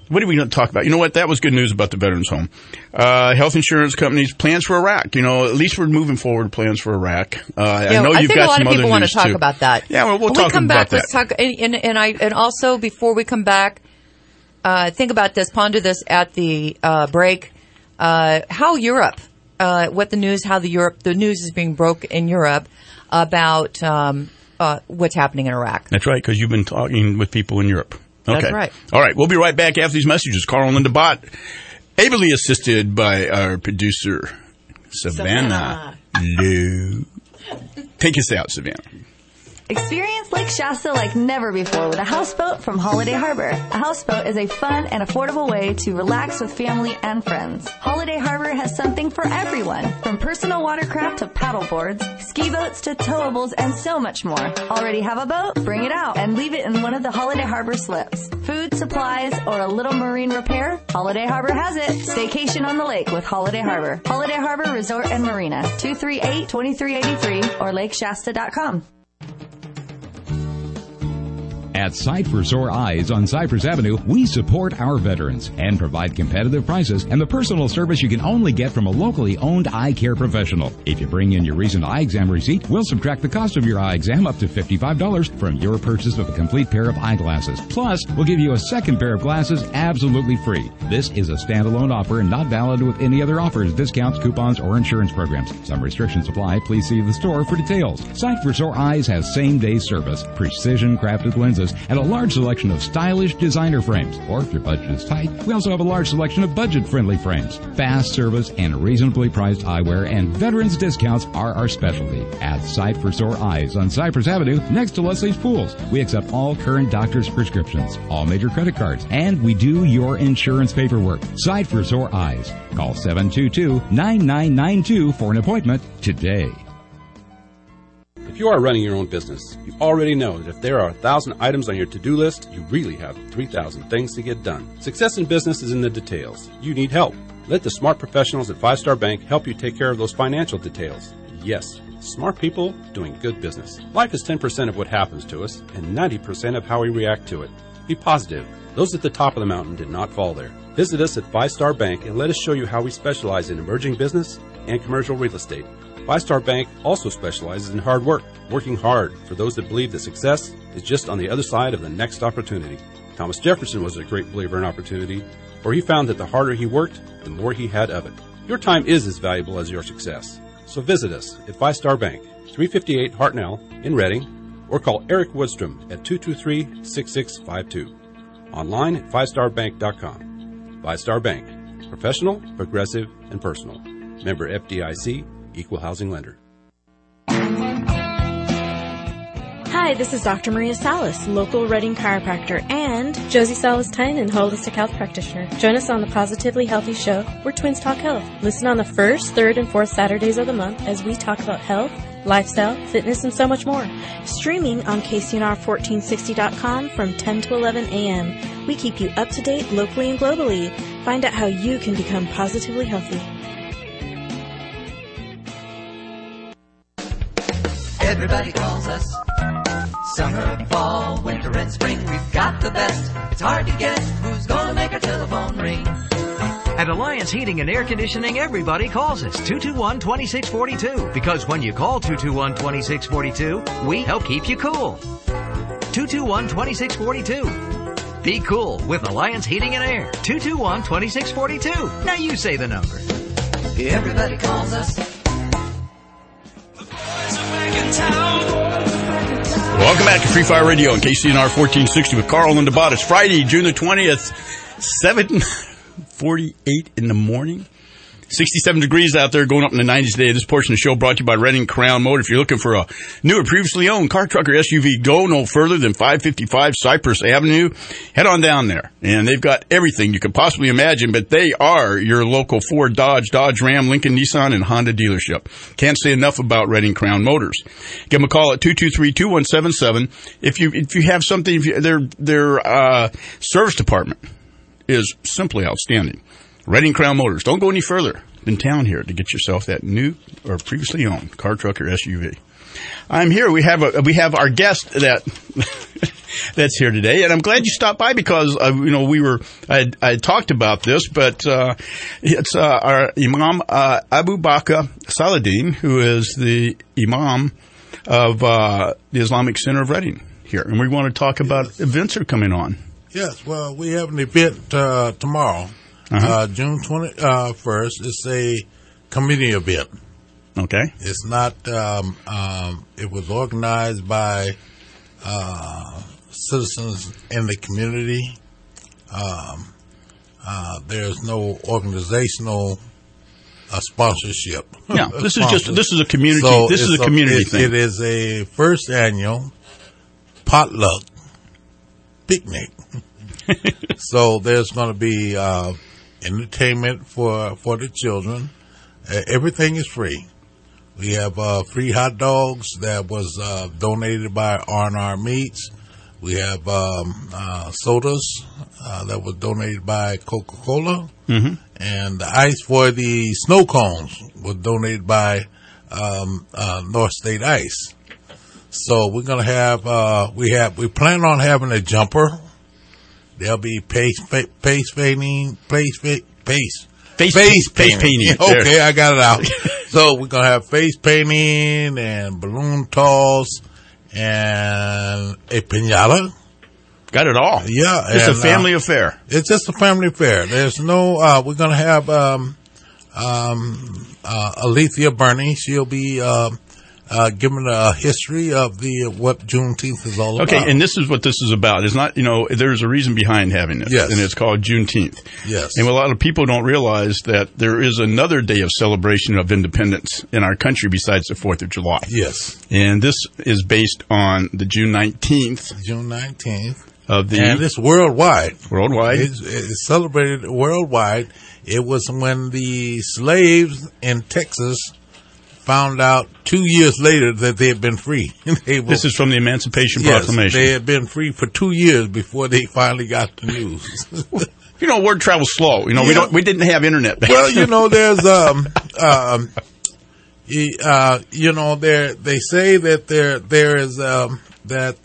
What are we going to talk about? You know what? That was good news about the Veterans Home. Health insurance companies, plans for Iraq. You know, at least we're moving forward plans for Iraq. I know you've got some other news, too. I think a lot of people want to talk about that. Yeah, well, we'll talk about that. Let's talk, and also, before we come back, think about this, ponder this at the break. How Europe, what the news, how the news is being broke in Europe about what's happening in Iraq. That's right, because you've been talking with people in Europe. Okay. That's right. All right, we'll be right back after these messages. Carl and Linda Bott, ably assisted by our producer, Savannah Lou. Take us out, Savannah. Experience Lake Shasta like never before with a houseboat from Holiday Harbor. A houseboat is a fun and affordable way to relax with family and friends. Holiday Harbor has something for everyone, from personal watercraft to paddle boards, ski boats to towables, and so much more. Already have a boat? Bring it out and leave it in one of the Holiday Harbor slips. Food, supplies, or a little marine repair? Holiday Harbor has it. Staycation on the lake with Holiday Harbor. Holiday Harbor Resort and Marina, 238-2383 or lakeshasta.com. At Sight for Sore Eyes on Cypress Avenue, we support our veterans and provide competitive prices and the personal service you can only get from a locally owned eye care professional. If you bring in your recent eye exam receipt, we'll subtract the cost of your eye exam up to $55 from your purchase of a complete pair of eyeglasses. Plus, we'll give you a second pair of glasses absolutely free. This is a standalone offer and not valid with any other offers, discounts, coupons, or insurance programs. Some restrictions apply. Please see the store for details. Sight for Sore Eyes has same-day service, precision crafted lenses, and a large selection of stylish designer frames. Or if your budget is tight, we also have a large selection of budget-friendly frames. Fast service and reasonably priced eyewear and veterans discounts are our specialty. At Sight for Sore Eyes on Cypress Avenue, next to Leslie's Pools, we accept all current doctor's prescriptions, all major credit cards, and we do your insurance paperwork. Sight for Sore Eyes. Call 722-9992 for an appointment today. If you are running your own business, you already know that if there are 1,000 items on your to-do list, you really have 3,000 things to get done. Success in business is in the details. You need help. Let the smart professionals at 5 Star Bank help you take care of those financial details. Yes, smart people doing good business. Life is 10% of what happens to us and 90% of how we react to it. Be positive. Those at the top of the mountain did not fall there. Visit us at 5 Star Bank and let us show you how we specialize in emerging business and commercial real estate. 5 Star Bank also specializes in hard work, working hard for those that believe that success is just on the other side of the next opportunity. Thomas Jefferson was a great believer in opportunity, for he found that the harder he worked, the more he had of it. Your time is as valuable as your success. So visit us at 5 Star Bank, 358 Hartnell in Reading, or call Eric Woodstrom at 223-6652. Online at 5starbank.com. 5 Star Bank. Professional, progressive, and personal. Member FDIC, Equal Housing Lender. Hi, this is Dr. Maria Salas, local Reading chiropractor, and Josie Salas-Tynan, holistic health practitioner. Join us on the Positively Healthy Show, where twins talk health. Listen on the first, third, and fourth Saturdays of the month as we talk about health, lifestyle, fitness, and so much more. Streaming on KCNR1460.com from 10 to 11 a.m. We keep you up to date locally and globally. Find out how you can become positively healthy. Everybody calls us. Summer, fall, winter, and spring, we've got the best. It's hard to guess who's gonna make our telephone ring. At Alliance Heating and Air Conditioning, everybody calls us 221-2642. Because when you call 221-2642, we help keep you cool. 221-2642. Be cool with Alliance Heating and Air. 221-2642. Now you say the number. Everybody calls us. Welcome back to Free Fire Radio on KCNR 1460 with Carl and Bott. It's Friday, June the 20th, 7:48 in the morning. 67 degrees out there, going up in the 90s today. This portion of the show brought to you by Reading Crown Motor. If you're looking for a new or previously owned car, truck, or SUV, go no further than 555 Cypress Avenue. Head on down there. And they've got everything you could possibly imagine, but they are your local Ford, Dodge, Ram, Lincoln, Nissan, and Honda dealership. Can't say enough about Reading Crown Motors. Give them a call at 223-2177. If you have something, their service department is simply outstanding. Reading Crown Motors. Don't go any further than town here to get yourself that new or previously owned car, truck, or SUV. I'm here. We have our guest that that's here today. And I'm glad you stopped by because, I talked about this, but it's our Imam Abu Bakr Saladin, who is the Imam of the Islamic Center of Reading here. And we want to talk about events that are coming on. Yes, well, we have an event tomorrow, June 21st. It's a community event. Okay. It's not, it was organized by citizens in the community. There's no organizational sponsorship. Yeah, this is a community. So this is a community thing. It is a first annual potluck picnic. So there's going to be entertainment for the children. Everything is free. We have free hot dogs that was donated by R&R Meats. We have sodas that was donated by Coca-Cola. Mm-hmm. And the ice for the snow cones was donated by North State Ice. So we're going to have, we plan on having a jumper. There'll be face painting. Okay, I got it out. So we're going to have face painting and balloon toss and a piñata. Got it all. Yeah. It's a family affair. It's just a family affair. There's no, we're going to have Alethea Burney. She'll be giving a history of what Juneteenth is all about. Okay, and this is what this is about. It's not, there's a reason behind having it. Yes. And it's called Juneteenth. Yes. And a lot of people don't realize that there is another day of celebration of independence in our country besides the 4th of July. Yes. And this is based on the June 19th. June 19th. And it's worldwide. Worldwide. It's celebrated worldwide. It was when the slaves in Texas found out 2 years later that they had been free. This is from the Emancipation Proclamation. They had been free for 2 years before they finally got the news. Word travels slow. We didn't have internet back then. Well, there's they say that there is that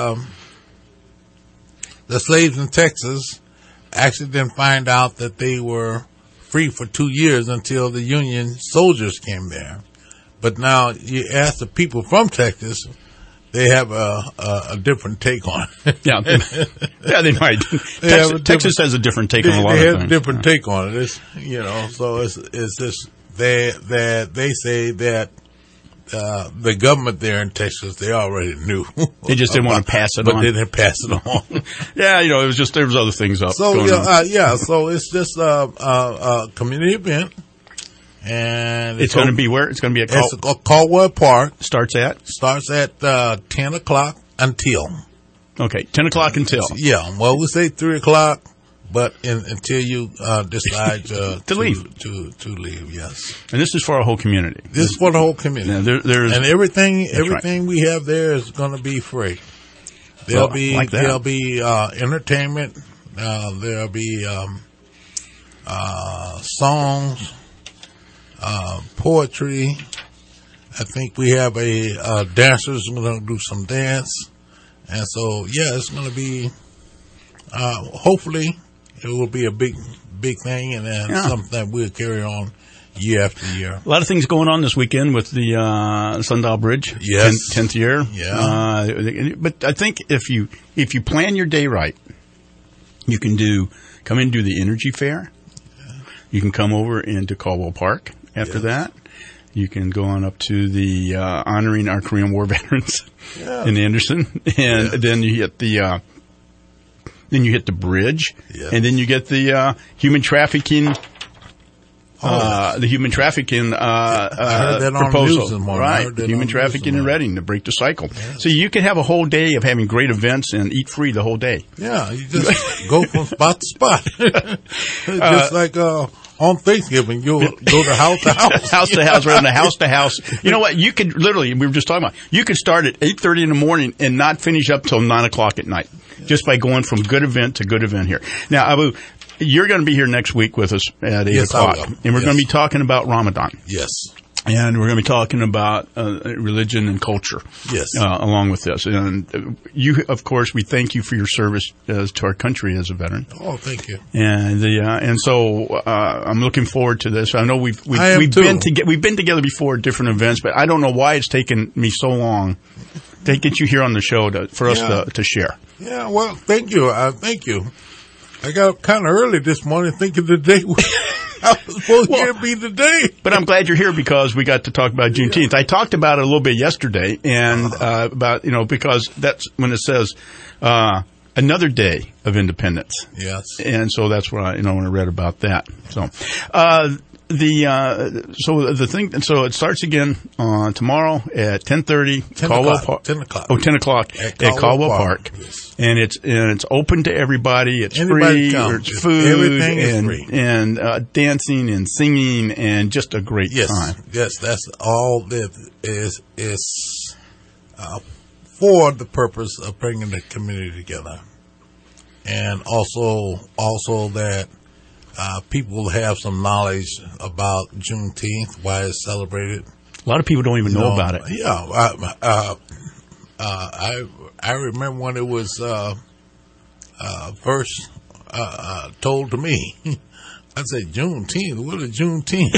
the slaves in Texas actually didn't find out that they were free for 2 years until the Union soldiers came there. But now you ask the people from Texas, they have a different take on it. Yeah, they might. Texas has a different take on a lot of things. They have a different take on it. It's, so it's just they say that the government there in Texas, they already knew. They just didn't want to pass it on. But they didn't pass it on. Yeah, it was just, there was other things up. So, so it's just a community event. And it's going to be where? It's going to be at Caldwell Park. Starts at 10 o'clock until. Okay, 10 o'clock until. Yeah, well, we say 3 o'clock, but until you decide to leave. To leave, yes. And this is for our whole community. This is for the whole community. Yeah, and everything we have there is going to be free. There'll be entertainment. There'll be songs. Poetry. I think we have a dancers going to do some dance, and so it's going to be. Hopefully, it will be a big thing, and then something that we'll carry on year after year. A lot of things going on this weekend with the Sundial Bridge. Yes, 10th year. Yeah, but I think if you plan your day right, you can come in and do the Energy Fair. Yeah. You can come over into Caldwell Park. After that, you can go on up to the honoring our Korean War veterans in Anderson, and then you hit the bridge, and then you get the human trafficking. The human trafficking proposal, right? Human trafficking in Reading to break the cycle. Yes. So you can have a whole day of having great events and eat free the whole day. Yeah, you just go from spot to spot, just like. On Thanksgiving, you'll go to house to house. House to house, right, house to house. You know what? You could literally, we were just talking about, you could start at 8:30 in the morning and not finish up till 9 o'clock at night, just by going from good event to good event here. Now, Abu, you're going to be here next week with us at 8 o'clock. And we're going to be talking about Ramadan. Yes. And we're going to be talking about religion and culture, yes, along with this. And you, of course, we thank you for your service to our country as a veteran. Oh, thank you. And so I'm looking forward to this. I know we've been together before at different events, but I don't know why it's taken me so long to get you here on the show for us to share. Yeah, well, thank you. Thank you. I got up kind of early this morning thinking the day I was supposed to be today. But I'm glad you're here because we got to talk about Juneteenth. I talked about it a little bit yesterday, and about, because that's when it says another day of independence. Yes. And so that's what when I read about that. So so it starts again tomorrow at 10:30. 10 o'clock. Oh, 10 o'clock at Caldwell Park. Yes. And it's open to everybody. It's Anybody free. comes. It's food. Everything is free. And dancing and singing and just a great time. Yes, that's all that is for the purpose of bringing the community together. And also that people will have some knowledge about Juneteenth, why it's celebrated. A lot of people don't even know about it. Yeah. I remember when it was first told to me. I said, Juneteenth? What is Juneteenth?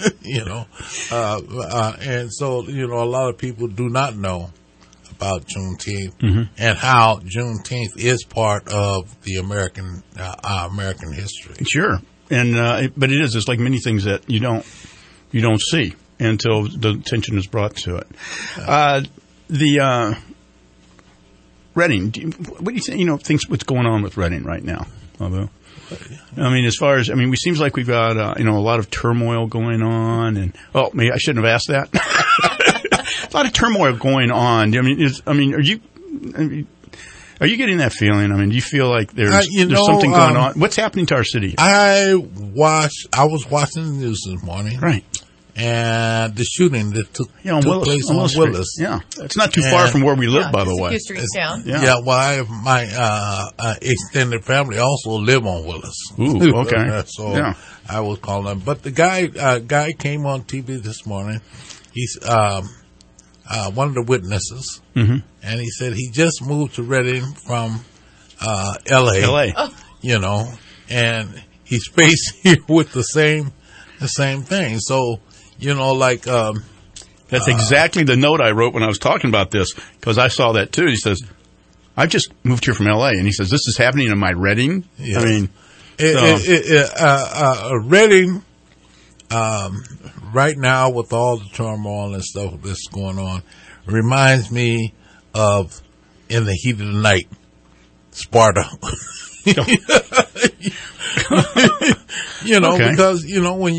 And so, a lot of people do not know about Juneteenth and how Juneteenth is part of the American history. Sure, and but it is. It's like many things that you don't see until the attention is brought to it. The Reading. What do you think? What's going on with Reading right now? Although, as far as it seems like we've got a lot of turmoil going on, and maybe I shouldn't have asked that. A lot of turmoil going on. Are you getting that feeling? Do you feel like there's something going on? What's happening to our city? I was watching the news this morning. Right. And the shooting that took place on Willis. Yeah. It's not too far from where we live, by the way. It's Street down. Yeah, well, my extended family also live on Willis. Ooh, okay. So I was calling them. But the guy came on TV this morning. He's one of the witnesses. And he said he just moved to Reading from L.A. And he's faced here with the same thing. So, that's exactly the note I wrote when I was talking about this, because I saw that too. He says, I just moved here from L.A., and he says, this is happening in my Reading. Yes. Reading, right now with all the turmoil and stuff that's going on, reminds me of In the Heat of the Night, Sparta. Because when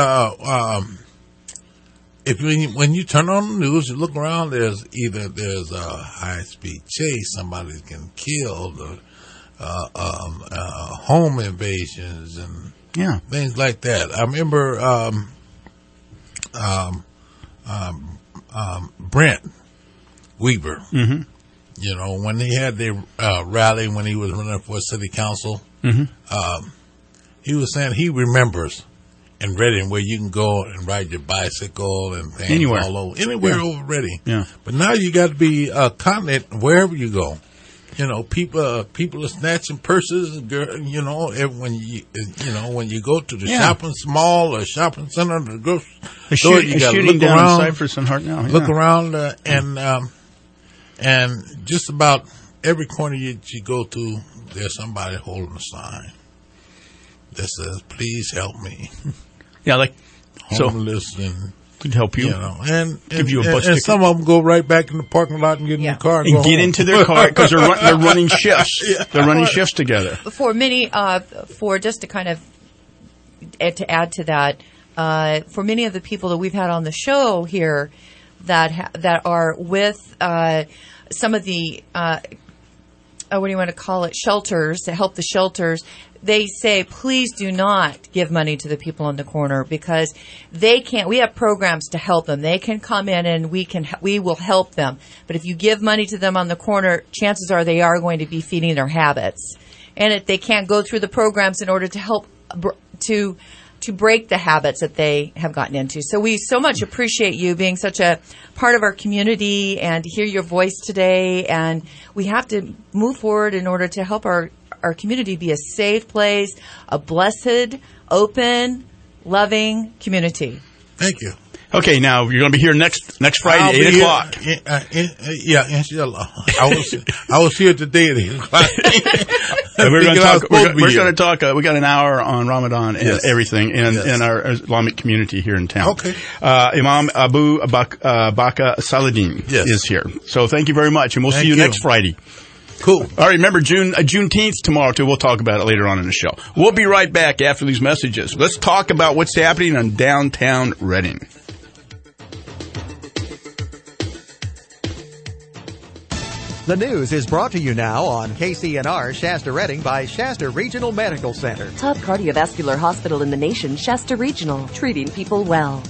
you turn on the news, you look around. There's a high speed chase, somebody's getting killed, home invasions, and things like that. I remember Brent Weaver. When he had the rally when he was running for city council, he was saying he remembers in Reading where you can go and ride your bicycle and things anywhere over Reading. Yeah. But now you got to be confident wherever you go. People are snatching purses. When you go to the shopping mall or shopping center, or the grocery store, you got to look around. Cypress and Hart now. Look around and just about every corner you go to, there's somebody holding a sign that says, "Please help me." Yeah, like homeless and could help you, and give you a bus ticket. And some of them go right back in the parking lot and get in the car and get into their car because they're running shifts. They're running shifts together. For many, just to kind of to add to that, for many of the people that we've had on the show here that are with some of the what do you want to call it, shelters, to help the shelters, they say, please do not give money to the people on the corner because they can't. We have programs to help them. They can come in and we will help them. But if you give money to them on the corner, chances are they are going to be feeding their habits. And they can't go through the programs in order to help to to break the habits that they have gotten into. So we so much appreciate you being such a part of our community and to hear your voice today. And we have to move forward in order to help our community be a safe place, a blessed, open, loving community. Thank you. Okay, now you're going to be here next Friday, 8 o'clock. Inshallah. I was here today at 8 o'clock. We're going to talk. We got an hour on Ramadan and everything in our Islamic community here in town. Okay. Imam Abu Baka Saladin is here. So thank you very much, and we'll see you next Friday. Cool. All right, remember Juneteenth tomorrow, too. We'll talk about it later on in the show. We'll be right back after these messages. Let's talk about what's happening in downtown Reading. The news is brought to you now on KCNR Shasta Reading by Shasta Regional Medical Center. Top cardiovascular hospital in the nation, Shasta Regional, treating people well.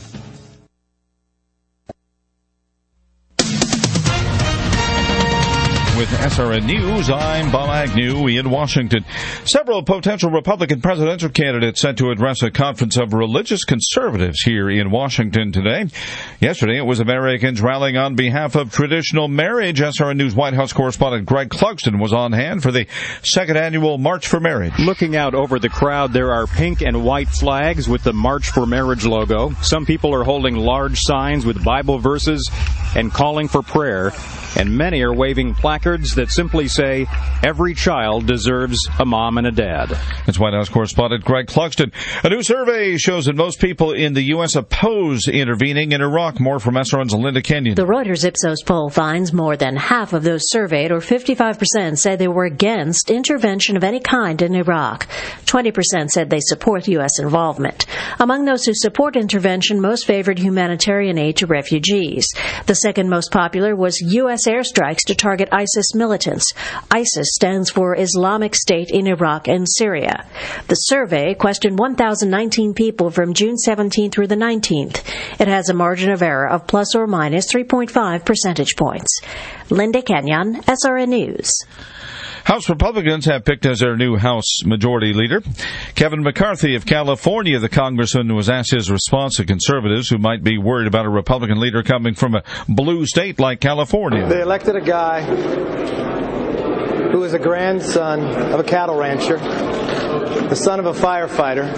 With SRN News, I'm Bob Agnew in Washington. Several potential Republican presidential candidates set to address a conference of religious conservatives here in Washington today. Yesterday, it was Americans rallying on behalf of traditional marriage. SRN News White House correspondent Greg Clugston was on hand for the second annual March for Marriage. Looking out over the crowd, there are pink and white flags with the March for Marriage logo. Some people are holding large signs with Bible verses and calling for prayer. And many are waving placards that simply say, every child deserves a mom and a dad. That's White House correspondent Greg Clugston. A new survey shows that most people in the U.S. oppose intervening in Iraq. More from SRN's Linda Kenyon. The Reuters Ipsos poll finds more than half of those surveyed, or 55%, say they were against intervention of any kind in Iraq. 20% said they support U.S. involvement. Among those who support intervention, most favored humanitarian aid to refugees. The second most popular was U.S. airstrikes to target ISIS militants. ISIS stands for Islamic State in Iraq and Syria. The survey questioned 1,019 people from June 17th through the 19th. It has a margin of error of plus or minus 3.5 percentage points. Linda Kenyon, SRN News. House Republicans have picked as their new House Majority Leader Kevin McCarthy of California. The congressman was asked his response to conservatives who might be worried about a Republican leader coming from a blue state like California. They elected a guy who is a grandson of a cattle rancher, the son of a firefighter.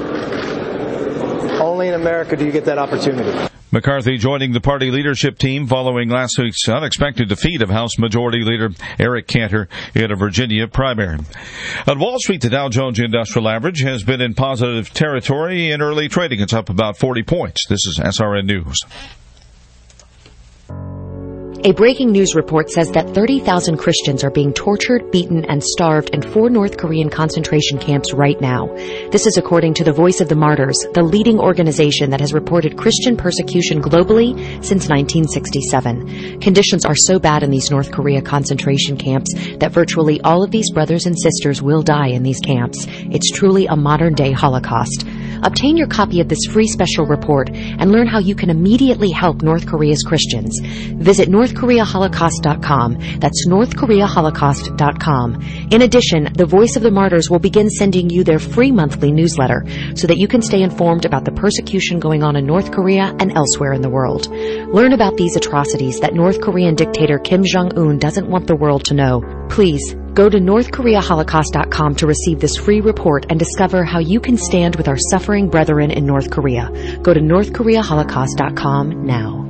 Only in America do you get that opportunity. McCarthy joining the party leadership team following last week's unexpected defeat of House Majority Leader Eric Cantor in a Virginia primary. On Wall Street, the Dow Jones Industrial Average has been in positive territory in early trading. It's up about 40 points. This is SRN News. A breaking news report says that 30,000 Christians are being tortured, beaten, and starved in 4 North Korean concentration camps right now. This is according to the Voice of the Martyrs, the leading organization that has reported Christian persecution globally since 1967. Conditions are so bad in these North Korea concentration camps that virtually all of these brothers and sisters will die in these camps. It's truly a modern-day Holocaust. Obtain your copy of this free special report and learn how you can immediately help North Korea's Christians. Visit NorthKoreaHolocaust.com. That's NorthKoreaHolocaust.com. In addition, the Voice of the Martyrs will begin sending you their free monthly newsletter so that you can stay informed about the persecution going on in North Korea and elsewhere in the world. Learn about these atrocities that North Korean dictator Kim Jong-un doesn't want the world to know. Please, go to NorthKoreaHolocaust.com to receive this free report and discover how you can stand with our suffering brethren in North Korea. Go to NorthKoreaHolocaust.com now.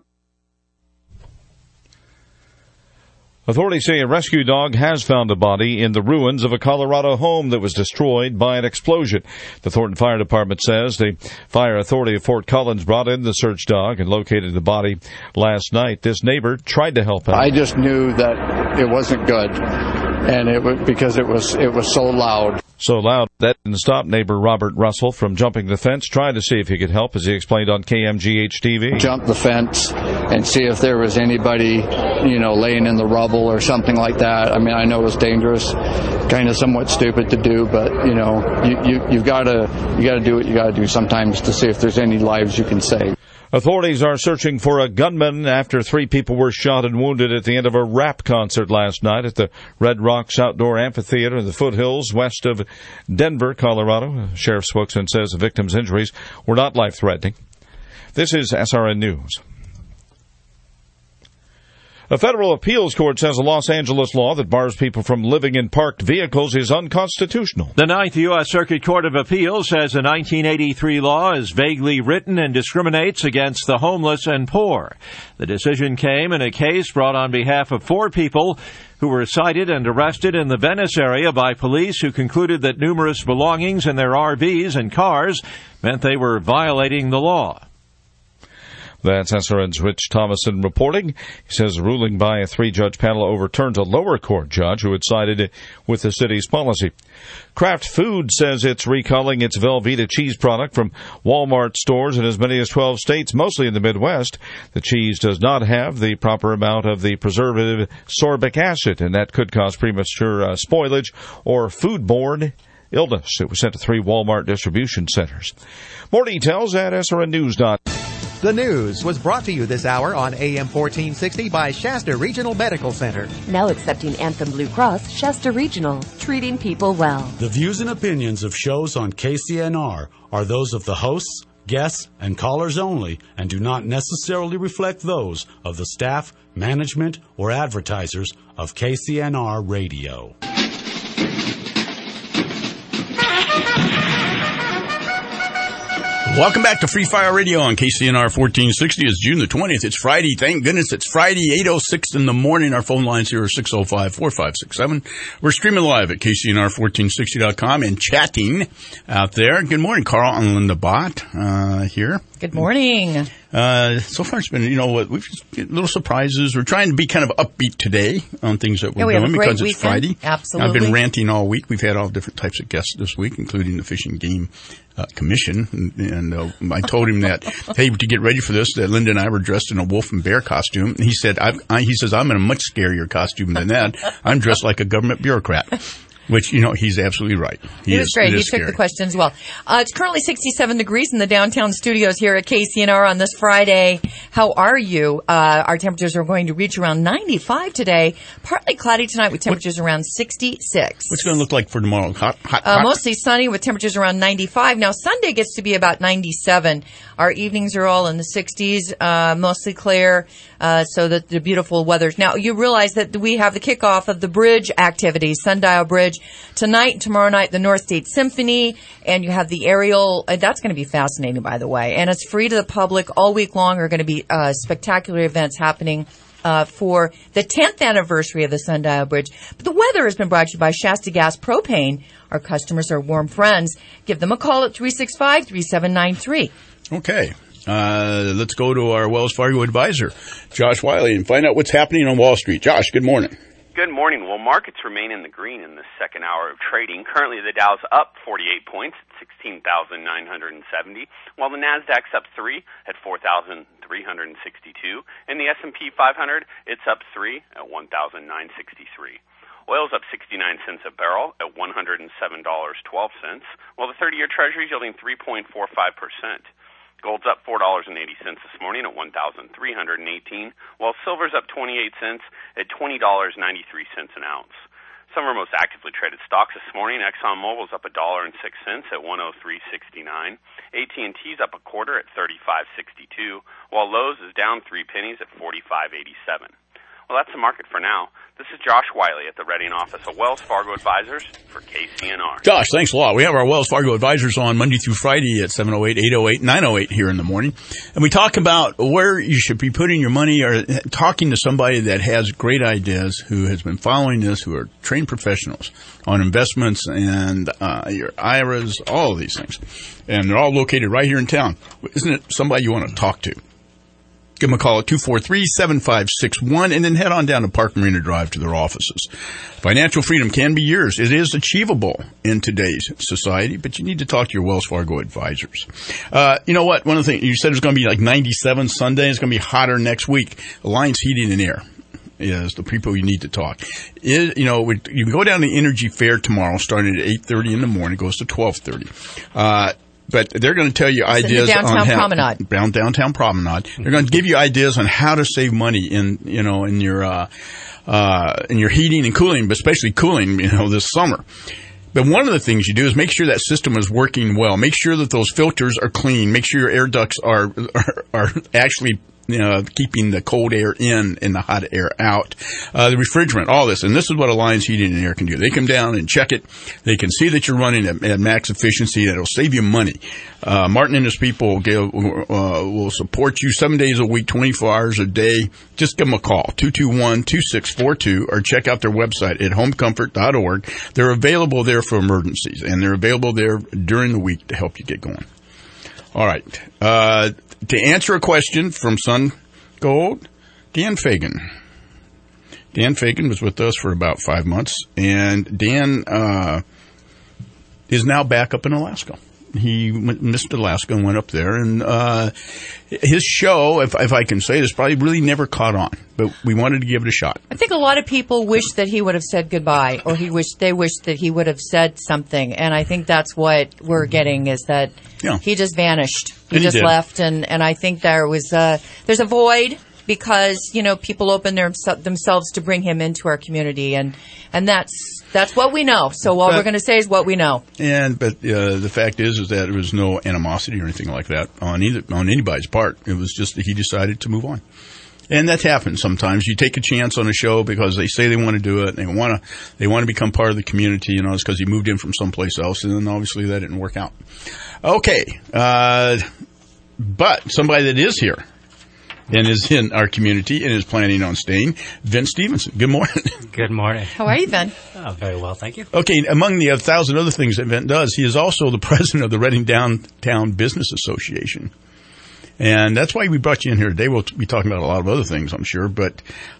Authorities say a rescue dog has found a body in the ruins of a Colorado home that was destroyed by an explosion. The Thornton Fire Department says the fire authority of Fort Collins brought in the search dog and located the body last night. This neighbor tried to help out. I just knew that it wasn't good, and it was because it was so loud. So loud that didn't stop neighbor Robert Russell from jumping the fence, trying to see if he could help, as he explained on KMGH TV. Jump the fence and see if there was anybody, laying in the rubble or something like that. I mean, I know it was dangerous, kind of somewhat stupid to do, but you've got to do what you got to do sometimes to see if there's any lives you can save. Authorities are searching for a gunman after 3 people were shot and wounded at the end of a rap concert last night at the Red Rocks Outdoor Amphitheater in the foothills west of Denver, Colorado. A sheriff's spokesman says the victims' injuries were not life-threatening. This is SRN News. A federal appeals court says a Los Angeles law that bars people from living in parked vehicles is unconstitutional. The Ninth U.S. Circuit Court of Appeals says the 1983 law is vaguely written and discriminates against the homeless and poor. The decision came in a case brought on behalf of 4 people who were cited and arrested in the Venice area by police who concluded that numerous belongings in their RVs and cars meant they were violating the law. That's SRN's Rich Thomason reporting. He says a ruling by a 3-judge panel overturns a lower court judge who had sided with the city's policy. Kraft Foods says it's recalling its Velveeta cheese product from Walmart stores in as many as 12 states, mostly in the Midwest. The cheese does not have the proper amount of the preservative sorbic acid, and that could cause premature spoilage or foodborne illness. It was sent to 3 Walmart distribution centers. More details at srnnews.com. The news was brought to you this hour on AM 1460 by Shasta Regional Medical Center. Now accepting Anthem Blue Cross, Shasta Regional, treating people well. The views and opinions of shows on KCNR are those of the hosts, guests, and callers only and do not necessarily reflect those of the staff, management, or advertisers of KCNR Radio. Welcome back to Free Fire Radio on KCNR 1460. It's June the 20th. It's Friday. Thank goodness it's Friday, 8:06 in the morning. Our phone lines here are 605-4567. We're streaming live at KCNR1460.com and chatting out there. Good morning, Carl and Linda Bott here. Good morning. So far it's been, we've just little surprises. We're trying to be kind of upbeat today on things that we're doing because it's Friday. Absolutely. I've been ranting all week. We've had all different types of guests this week, including the Fish and Game Commission. And I told him that, hey, to get ready for this, that Linda and I were dressed in a wolf and bear costume. And he said, I'm in a much scarier costume than that. I'm dressed like a government bureaucrat. Which, he's absolutely right. He is great. He took the questions well. It's currently 67 degrees in the downtown studios here at KCNR on this Friday. How are you? Our temperatures are going to reach around 95 today. Partly cloudy tonight with temperatures around 66. What's it going to look like for tomorrow? Hot? Mostly sunny with temperatures around 95. Now, Sunday gets to be about 97. Our evenings are all in the 60s, mostly clear, so that the beautiful weather. Now, you realize that we have the kickoff of the bridge activities, Sundial Bridge. Tonight and tomorrow night, the North State Symphony, and you have the aerial. That's going to be fascinating, by the way. And it's free to the public. All week long are going to be spectacular events happening for the 10th anniversary of the Sundial Bridge. But the weather has been brought to you by Shasta Gas Propane. Our customers are warm friends. Give them a call at 365-3793. Okay. Let's go to our Wells Fargo advisor, Josh Wiley, and find out what's happening on Wall Street. Josh, good morning. Good morning. Well, markets remain in the green in the second hour of trading. Currently, the Dow's up 48 points at 16,970, while the Nasdaq's up 3 at 4,362, and the S&P 500, it's up 3 at 1,963. Oil's up 69 cents a barrel at $107.12, while the 30-year Treasury's yielding 3.45%. Gold's up $4.80 this morning at $1,318, while silver's up 28 cents at $20.93 an ounce. Some of our most actively traded stocks this morning: ExxonMobil's up $1.06 at $103.69. AT&T's up a quarter at $35.62, while Lowe's is down 3 pennies at $45.87. Well, that's the market for now. This is Josh Wiley at the Reading office of Wells Fargo Advisors for KCNR. Josh, thanks a lot. We have our Wells Fargo Advisors on Monday through Friday at 7:08, 8:08, 9:08 here in the morning. And we talk about where you should be putting your money, or talking to somebody that has great ideas, who has been following this, who are trained professionals on investments and your IRAs, all of these things. And they're all located right here in town. Isn't it somebody you want to talk to? Give them a call at 243-7561 and then head on down to Park Marina Drive to their offices. Financial freedom can be yours. It is achievable in today's society, but you need to talk to your Wells Fargo advisors. You know what? One of the things you said, it's going to be like 97 Sunday. It's going to be hotter next week. Alliance Heating and Air is the people you need to talk. You can go down to Energy Fair tomorrow, starting at 8:30 in the morning. It goes to 12:30. But they're going to tell you ideas downtown on promenade. Downtown promenade. They're going to give you ideas on how to save money in your heating and cooling, but especially cooling, this summer. But one of the things you do is make sure that system is working well. Make sure that those filters are clean. Make sure your air ducts are actually keeping the cold air in and the hot air out. The refrigerant, all this. And this is what Alliance Heating and Air can do. They come down and check it. They can see that you're running at max efficiency, and it'll save you money. Martin and his people will support you 7 days a week, 24 hours a day. Just give them a call, 221-2642, or check out their website at homecomfort.org. They're available there for emergencies, and they're available there during the week to help you get going. All right. To answer a question from Sun Gold, Dan Fagan. Dan Fagan was with us for about 5 months, and Dan is now back up in Alaska. He missed Alaska and went up there, and his show, if I can say this, probably really never caught on, but we wanted to give it a shot. I think a lot of people wish that he would have said goodbye, or they wish that he would have said something, and I think that's what we're getting, is that he just vanished. He just left, and I think there's a void, because people open themselves to bring him into our community, and that's what we know. So all we're going to say is what we know. But the fact is that there was no animosity or anything like that on anybody's part. It was just that he decided to move on. And that happens sometimes. You take a chance on a show because they say they want to do it, and they want to become part of the community. It's because he moved in from someplace else, and then obviously that didn't work out. Okay, but somebody that is here and is in our community and is planning on staying, Vince Stevenson. Good morning. Good morning. How are you, Vin? Oh, very well, thank you. Okay, among the 1,000 other things that Vin does, he is also the president of the Reading Downtown Business Association. And that's why we brought you in here today. We'll be talking about a lot of other things, I'm sure, but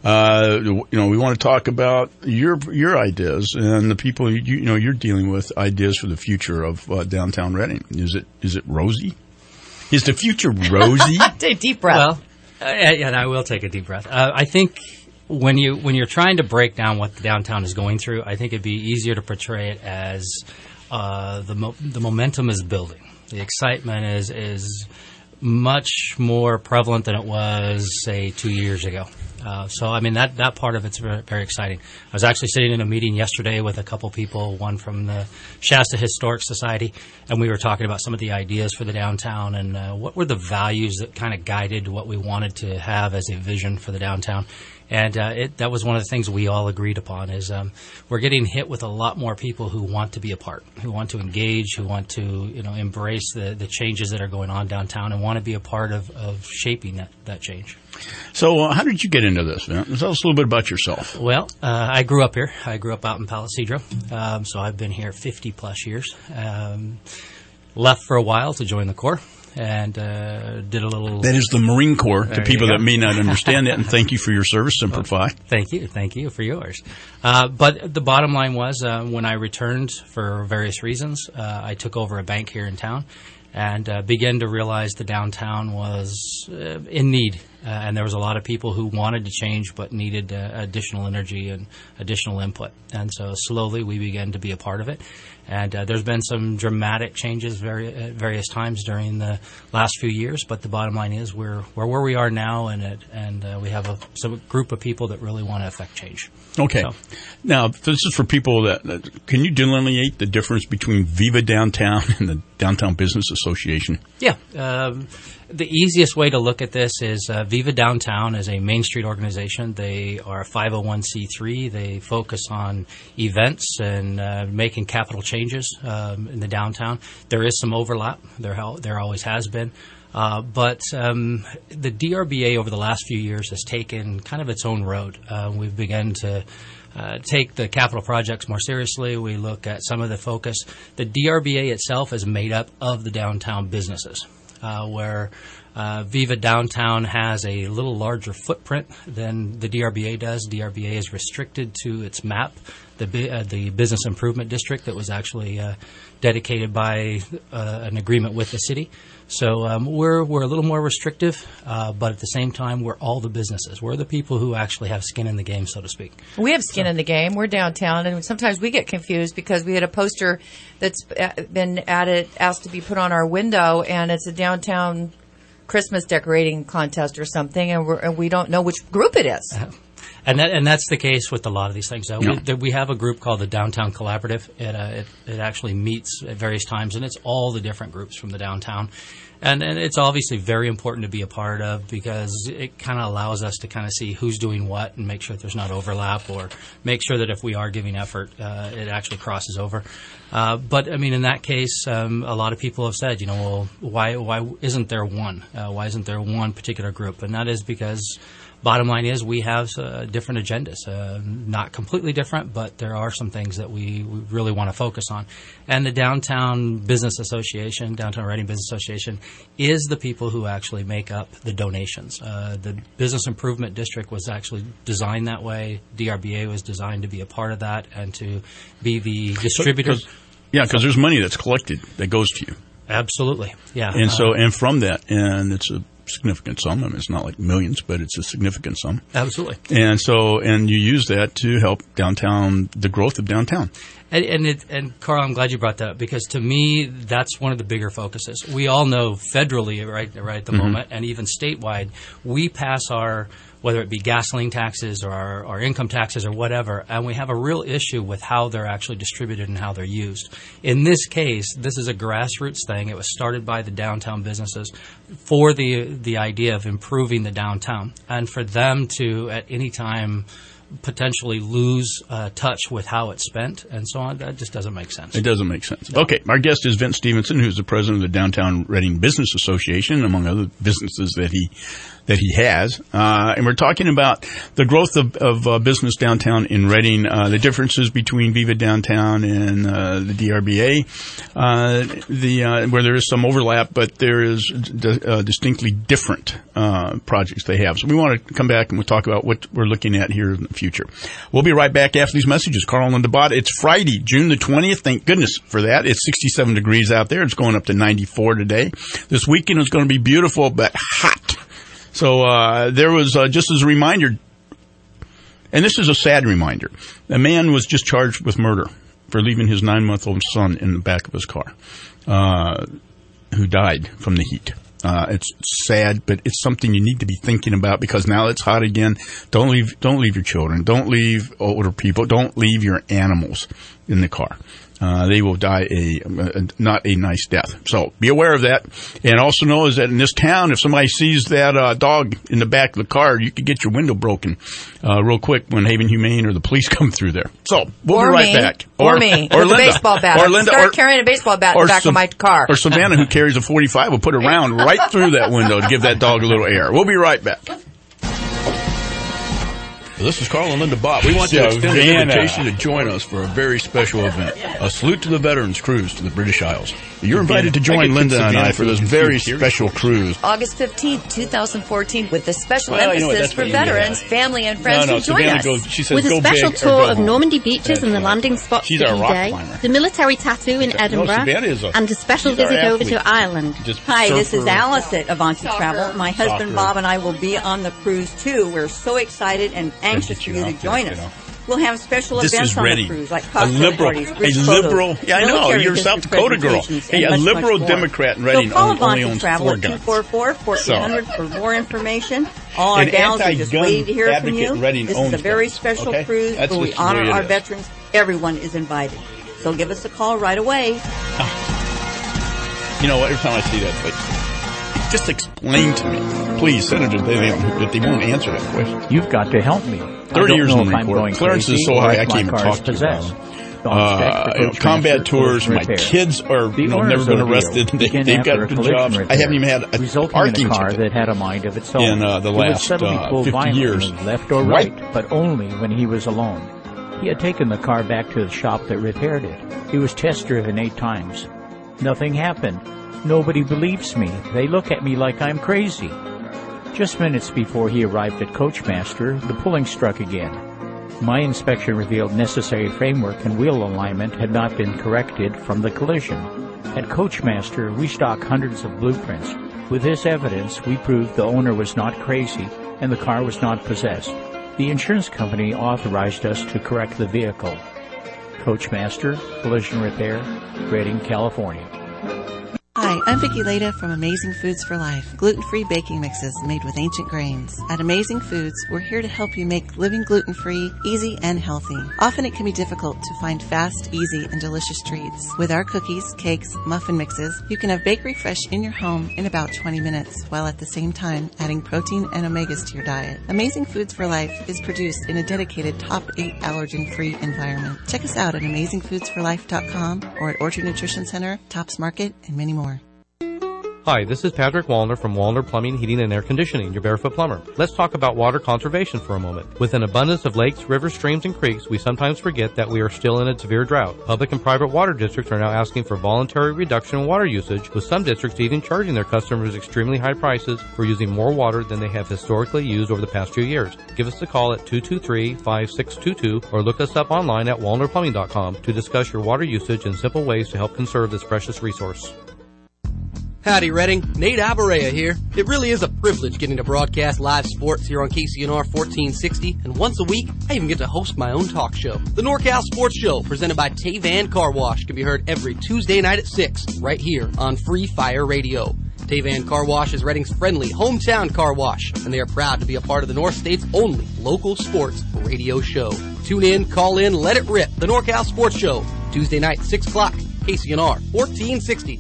we want to talk about your ideas and the people you're dealing with, ideas for the future of downtown Reading. Is it rosy? Is the future rosy? Take a deep breath. Well, and I will take a deep breath. I think when you're trying to break down what the downtown is going through, I think it'd be easier to portray it as the momentum is building. The excitement is much more prevalent than it was, say, 2 years ago. So, I mean, that part of it's very, very exciting. I was actually sitting in a meeting yesterday with a couple people, one from the Shasta Historic Society, and we were talking about some of the ideas for the downtown and what were the values that kind of guided what we wanted to have as a vision for the downtown. And that was one of the things we all agreed upon is we're getting hit with a lot more people who want to be a part, who want to engage, who want to embrace the changes that are going on downtown and want to be a part of shaping that change. So how did you get into this, man? Tell us a little bit about yourself. Well, I grew up here. I grew up out in Palo Cedro, so I've been here 50-plus years. Left for a while to join the Corps. And did a little... That is the Marine Corps, to people that may not understand that, and thank you for your service, Semper Fi. Thank you for yours. But the bottom line was, when I returned for various reasons, I took over a bank here in town and began to realize the downtown was in need. And there was a lot of people who wanted to change but needed additional energy and additional input. And so slowly we began to be a part of it. And there's been some dramatic changes at various times during the last few years. But the bottom line is we're where we are now, and we have some group of people that really want to affect change. Okay. So. Now, this is for people that can you delineate the difference between Viva Downtown and the Downtown Business Association? Yeah. The easiest way to look at this is Viva Downtown is a Main Street organization. They are a 501c3. They focus on events and making capital changes in the downtown. There is some overlap. There always has been. But the DRBA over the last few years has taken kind of its own road. We've begun to take the capital projects more seriously. We look at some of the focus. The DRBA itself is made up of the downtown businesses, where Viva Downtown has a little larger footprint than the DRBA does. DRBA is restricted to its map, the Business Improvement District that was actually dedicated by an agreement with the city. So we're a little more restrictive, but at the same time, we're all the businesses. We're the people who actually have skin in the game, so to speak. We have skin in the game. We're downtown, and sometimes we get confused because we had a poster that's been asked to be put on our window, and it's a downtown Christmas decorating contest or something, and we don't know which group it is. And that's the case with a lot of these things. We have a group called the Downtown Collaborative. It actually meets at various times, and it's all the different groups from the downtown. And it's obviously very important to be a part of because it kind of allows us to kind of see who's doing what and make sure that there's not overlap, or make sure that if we are giving effort, it actually crosses over. But I mean, in that case, a lot of people have said, well, why isn't there one? Why isn't there one particular group? And that is because bottom line is we have different agendas, not completely different, but there are some things that we really want to focus on. And the Downtown Business Association, Downtown Reading Business Association, is the people who actually make up the donations. The Business Improvement District was actually designed that way. DRBA was designed to be a part of that and to be the distributor. Because there's money that's collected that goes to you. Absolutely, yeah. And and from that, and it's a significant sum. I mean, it's not like millions, but it's a significant sum. Absolutely. And you use that to help downtown, the growth of downtown. And Carl, I'm glad you brought that up because to me, that's one of the bigger focuses. We all know federally, right at the moment, and even statewide, we pass our, whether it be gasoline taxes or our income taxes or whatever, and we have a real issue with how they're actually distributed and how they're used. In this case, this is a grassroots thing. It was started by the downtown businesses for the idea of improving the downtown, and for them to at any time potentially lose touch with how it's spent and so on, that just doesn't make sense. It doesn't make sense. No. Okay, our guest is Vince Stevenson, who's the president of the Downtown Reading Business Association, among other businesses that he has. And we're talking about the growth of business downtown in Reading, the differences between Viva Downtown and the DRBA, where there is some overlap, but there is distinctly different projects they have. So we want to come back and we'll talk about what we're looking at here in the future. We'll be right back after these messages. Carl and Linda Bott. It's Friday, June the 20th. Thank goodness for that. It's 67 degrees out there. It's going up to 94 today. This weekend is going to be beautiful, but hot. So there was, just as a reminder, and this is a sad reminder, a man was just charged with murder for leaving his 9-month-old son in the back of his car, who died from the heat. It's sad, but it's something you need to be thinking about because now it's hot again. Don't leave your children. Don't leave older people. Don't leave your animals in the car. They will die not a nice death. So be aware of that. And also know is that in this town, if somebody sees that dog in the back of the car, you could get your window broken real quick when Haven Humane or the police come through there. So we'll be right back. Or me. Or with Linda. A baseball bat. Or Linda. Start carrying a baseball bat in the back of my car. Or Savannah, who carries a .45, will put a round right through that window to give that dog a little air. We'll be right back. This is Carl and Linda Bott. We want to extend an invitation to join us for a very special event, a Salute to the Veterans cruise to the British Isles. You're invited to join Linda and I for this very special cruise. August 15th, 2014, with a special emphasis for veterans, family, and friends who join us. With a special tour of Normandy beaches and the landing spots for D-Day, the military tattoo in Edinburgh, and a special visit over to Ireland. Hi, this is Alice at Avanti Travel. My husband Bob and I will be on the cruise too. We're so excited and anxious for you to join us. We'll have special events on the cruise, like cocktail parties, bridge photos, yeah, I know, you're a South Dakota girl. Hey, a liberal Democrat in Reading only owns 4 guns. Call Avanti Travel at 244-1400 for more information. All our gals are just waiting to hear from you. This is a very special cruise where we honor our veterans. Everyone is invited. So give us a call right away. You know what, every time I see that, like, just explain to me, please, Senator, that they won't answer that question. You've got to help me. 30 years in the Marine Corps. Clearance is so high, I can't even talk to you. Combat tours, my kids are never been arrested. They've got good jobs. I haven't even had a parking car that had a mind of its own. In the last 50 years. Left or right, but only when he was alone. He had taken the car back to the shop that repaired it. He was test driven 8 times. Nothing happened. Nobody believes me. They look at me like I'm crazy. Just minutes before he arrived at Coachmaster, the pulling struck again. My inspection revealed necessary framework and wheel alignment had not been corrected from the collision. At Coachmaster, we stock hundreds of blueprints. With this evidence, we proved the owner was not crazy and the car was not possessed. The insurance company authorized us to correct the vehicle. Coachmaster Collision Repair, Redding, California. Hi, I'm Vicki Leda from Amazing Foods for Life, gluten-free baking mixes made with ancient grains. At Amazing Foods, we're here to help you make living gluten-free easy and healthy. Often it can be difficult to find fast, easy, and delicious treats. With our cookies, cakes, muffin mixes, you can have bakery fresh in your home in about 20 minutes, while at the same time adding protein and omegas to your diet. Amazing Foods for Life is produced in a dedicated top 8 allergen-free environment. Check us out at AmazingFoodsForLife.com or at Orchard Nutrition Center, Tops Market, and many more. Hi, this is Patrick Wallner from Wallner Plumbing, Heating, and Air Conditioning, your barefoot plumber. Let's talk about water conservation for a moment. With an abundance of lakes, rivers, streams, and creeks, we sometimes forget that we are still in a severe drought. Public and private water districts are now asking for voluntary reduction in water usage, with some districts even charging their customers extremely high prices for using more water than they have historically used over the past few years. Give us a call at 223-5622 or look us up online at wallnerplumbing.com to discuss your water usage and simple ways to help conserve this precious resource. Howdy, Redding. Nate Alvarez here. It really is a privilege getting to broadcast live sports here on KCNR 1460, and once a week, I even get to host my own talk show. The NorCal Sports Show, presented by Tavan Car Wash, can be heard every Tuesday night at 6, right here on Free Fire Radio. Tavan Car Wash is Redding's friendly hometown car wash, and they are proud to be a part of the North State's only local sports radio show. Tune in, call in, let it rip. The NorCal Sports Show, Tuesday night, 6 o'clock, KCNR 1460.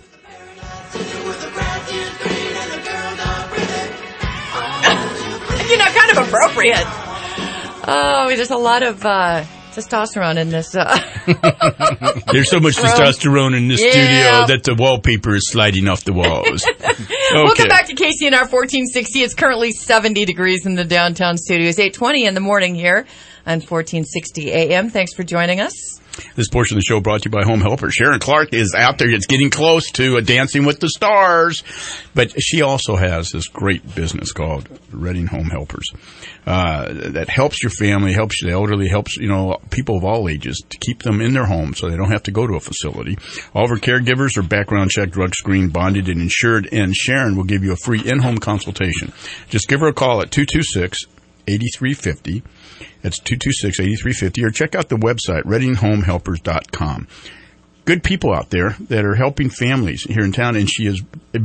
You know, kind of appropriate. Oh, there's a lot of testosterone in this. There's so much testosterone in this studio that the wallpaper is sliding off the walls. Okay. Welcome back to KCNR 1460. It's currently 70 degrees in the downtown studio. It's 8:20 in the morning here on 1460 AM. Thanks for joining us. This portion of the show brought to you by Home Helper. Sharon Clark is out there. It's getting close to Dancing with the Stars. But she also has this great business called Redding Home Helpers that helps your family, helps the elderly, helps, people of all ages to keep them in their homes so they don't have to go to a facility. All of her caregivers are background checked, drug screened, bonded, and insured. And Sharon will give you a free in-home consultation. Just give her a call at 226-8350. That's 226-8350, or check out the website, reddinghomehelpers.com. Good people out there that are helping families here in town, and she is a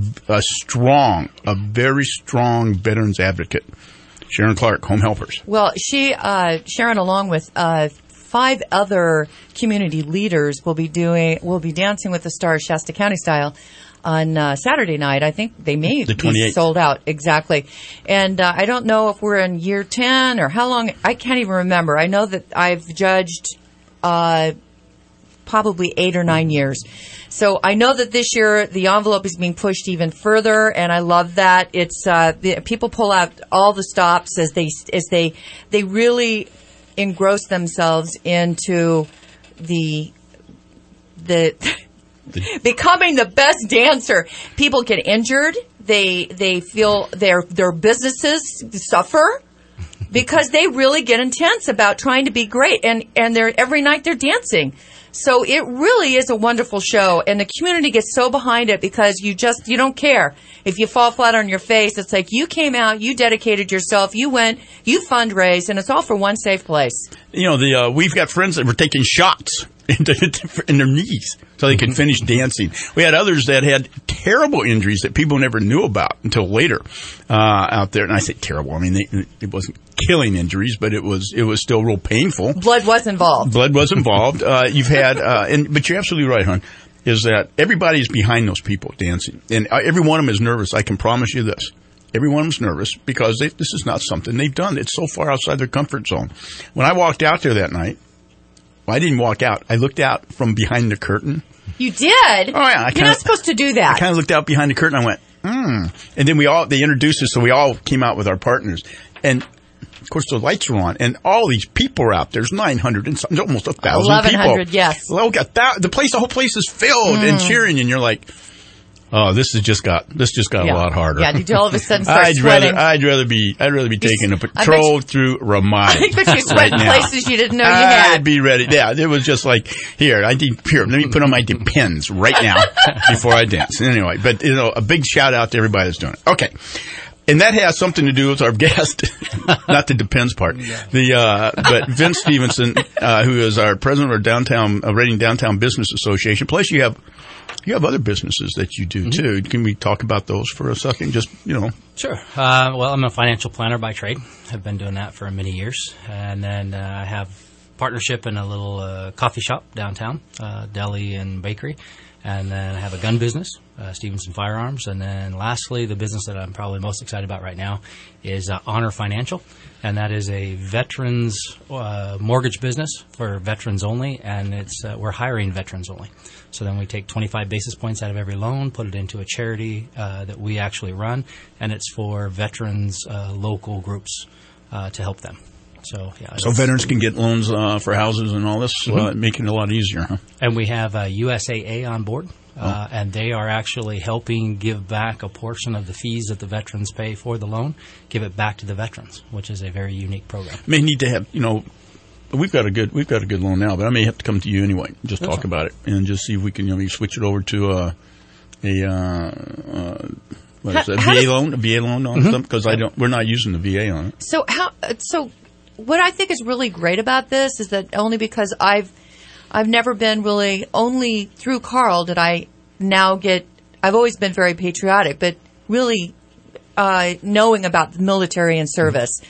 very strong veterans advocate. Sharon Clark, Home Helpers. Well, Sharon, along with 5 other community leaders, will be Dancing with the Stars Shasta County style on Saturday night. I think they may be sold out. Exactly. And I don't know if we're in year 10 or how long. I can't even remember. I know that I've judged probably 8 or 9 years. So I know that this year the envelope is being pushed even further, and I love that. It's people pull out all the stops as they really engross themselves into the becoming the best dancer. People get injured. They feel their businesses suffer because they really get intense about trying to be great. And every night they're dancing. So it really is a wonderful show, and the community gets so behind it because you don't care if you fall flat on your face. It's like you came out, you dedicated yourself, you went, you fundraised, and it's all for one safe place. We've got friends that were taking shots in their knees so they could finish dancing. We had others that had terrible injuries that people never knew about until later out there. And I say terrible. I mean, it wasn't killing injuries, but it was still real painful. Blood was involved. You've had, but you're absolutely right, hon, is that everybody is behind those people dancing. And every one of them is nervous. I can promise you this. Every one of them's nervous because this is not something they've done. It's so far outside their comfort zone. When I walked out there that night, I didn't walk out. I looked out from behind the curtain. You did? Oh, yeah. You're not supposed to do that. I kind of looked out behind the curtain. I went, And then they introduced us, so we all came out with our partners. And, of course, the lights were on. And all these people are out there. There's 900 and something, almost 1,000 people. 1,100, yes. Well, the whole place is filled and cheering. And you're like, Oh, this just got a lot harder. Yeah, did you all of a sudden start sweating? I'd rather be taking a patrol through Ramadi. I bet you sweat in places you didn't know you had. I'd be ready. Yeah, it was just like, here, let me put on my Depends right now before I dance. Anyway, but a big shout out to everybody that's doing it. Okay. And that has something to do with our guest, not the Depends part. But Vince Stevenson, who is our president of Reading Downtown Business Association. Plus, you have other businesses that you do too. Can we talk about those for a second? Just Sure. Well, I'm a financial planner by trade. I've been doing that for many years, and then I have partnership in a little coffee shop downtown, deli and bakery. And then I have a gun business, Stevenson Firearms. And then lastly, the business that I'm probably most excited about right now is Honor Financial. And that is a veterans mortgage business for veterans only. And we're hiring veterans only. So then we take 25 basis points out of every loan, put it into a charity that we actually run. And it's for veterans local groups to help them. So veterans can get loans for houses and all this, making it a lot easier, huh? And we have USAA on board, and they are actually helping give back a portion of the fees that the veterans pay for the loan, give it back to the veterans, which is a very unique program. May need to have, we've got a good loan now, but I may have to come to you anyway, just talk about it and just see if we can switch it over to a VA loan on something, because we're not using the VA on it. So what I think is really great about this is that only because I've never been really, only through Carl did I now I've always been very patriotic, but really knowing about the military and service.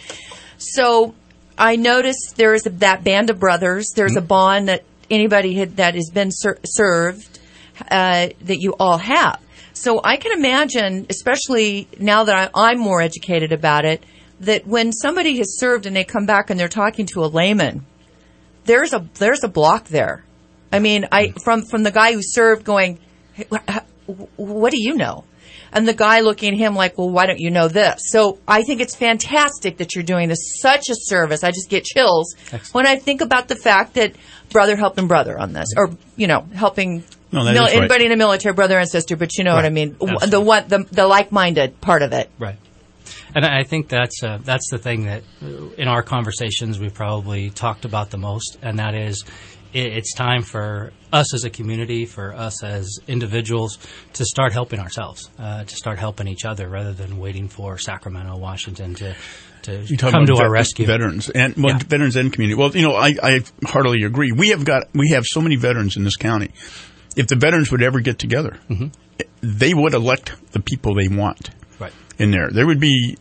So I noticed there is that band of brothers. There's a bond that anybody that has been served that you all have. So I can imagine, especially now that I'm more educated about it, that when somebody has served and they come back and they're talking to a layman, there's a block there. I mean, from the guy who served going, hey, what do you know? And the guy looking at him like, well, why don't you know this? So I think it's fantastic that you're doing this, such a service. I just get chills when I think about the fact that brother helping brother on this, or helping anybody in the military, brother and sister. But you know what I mean, the like-minded part of it, right? And I think that's the thing that in our conversations we've probably talked about the most, and that is it's time for us as a community, for us as individuals, to start helping ourselves, to start helping each other, rather than waiting for Sacramento, Washington to come to our rescue. Veterans and veterans and community. Well, I heartily agree. We have so many veterans in this county. If the veterans would ever get together, they would elect the people they want. In there would be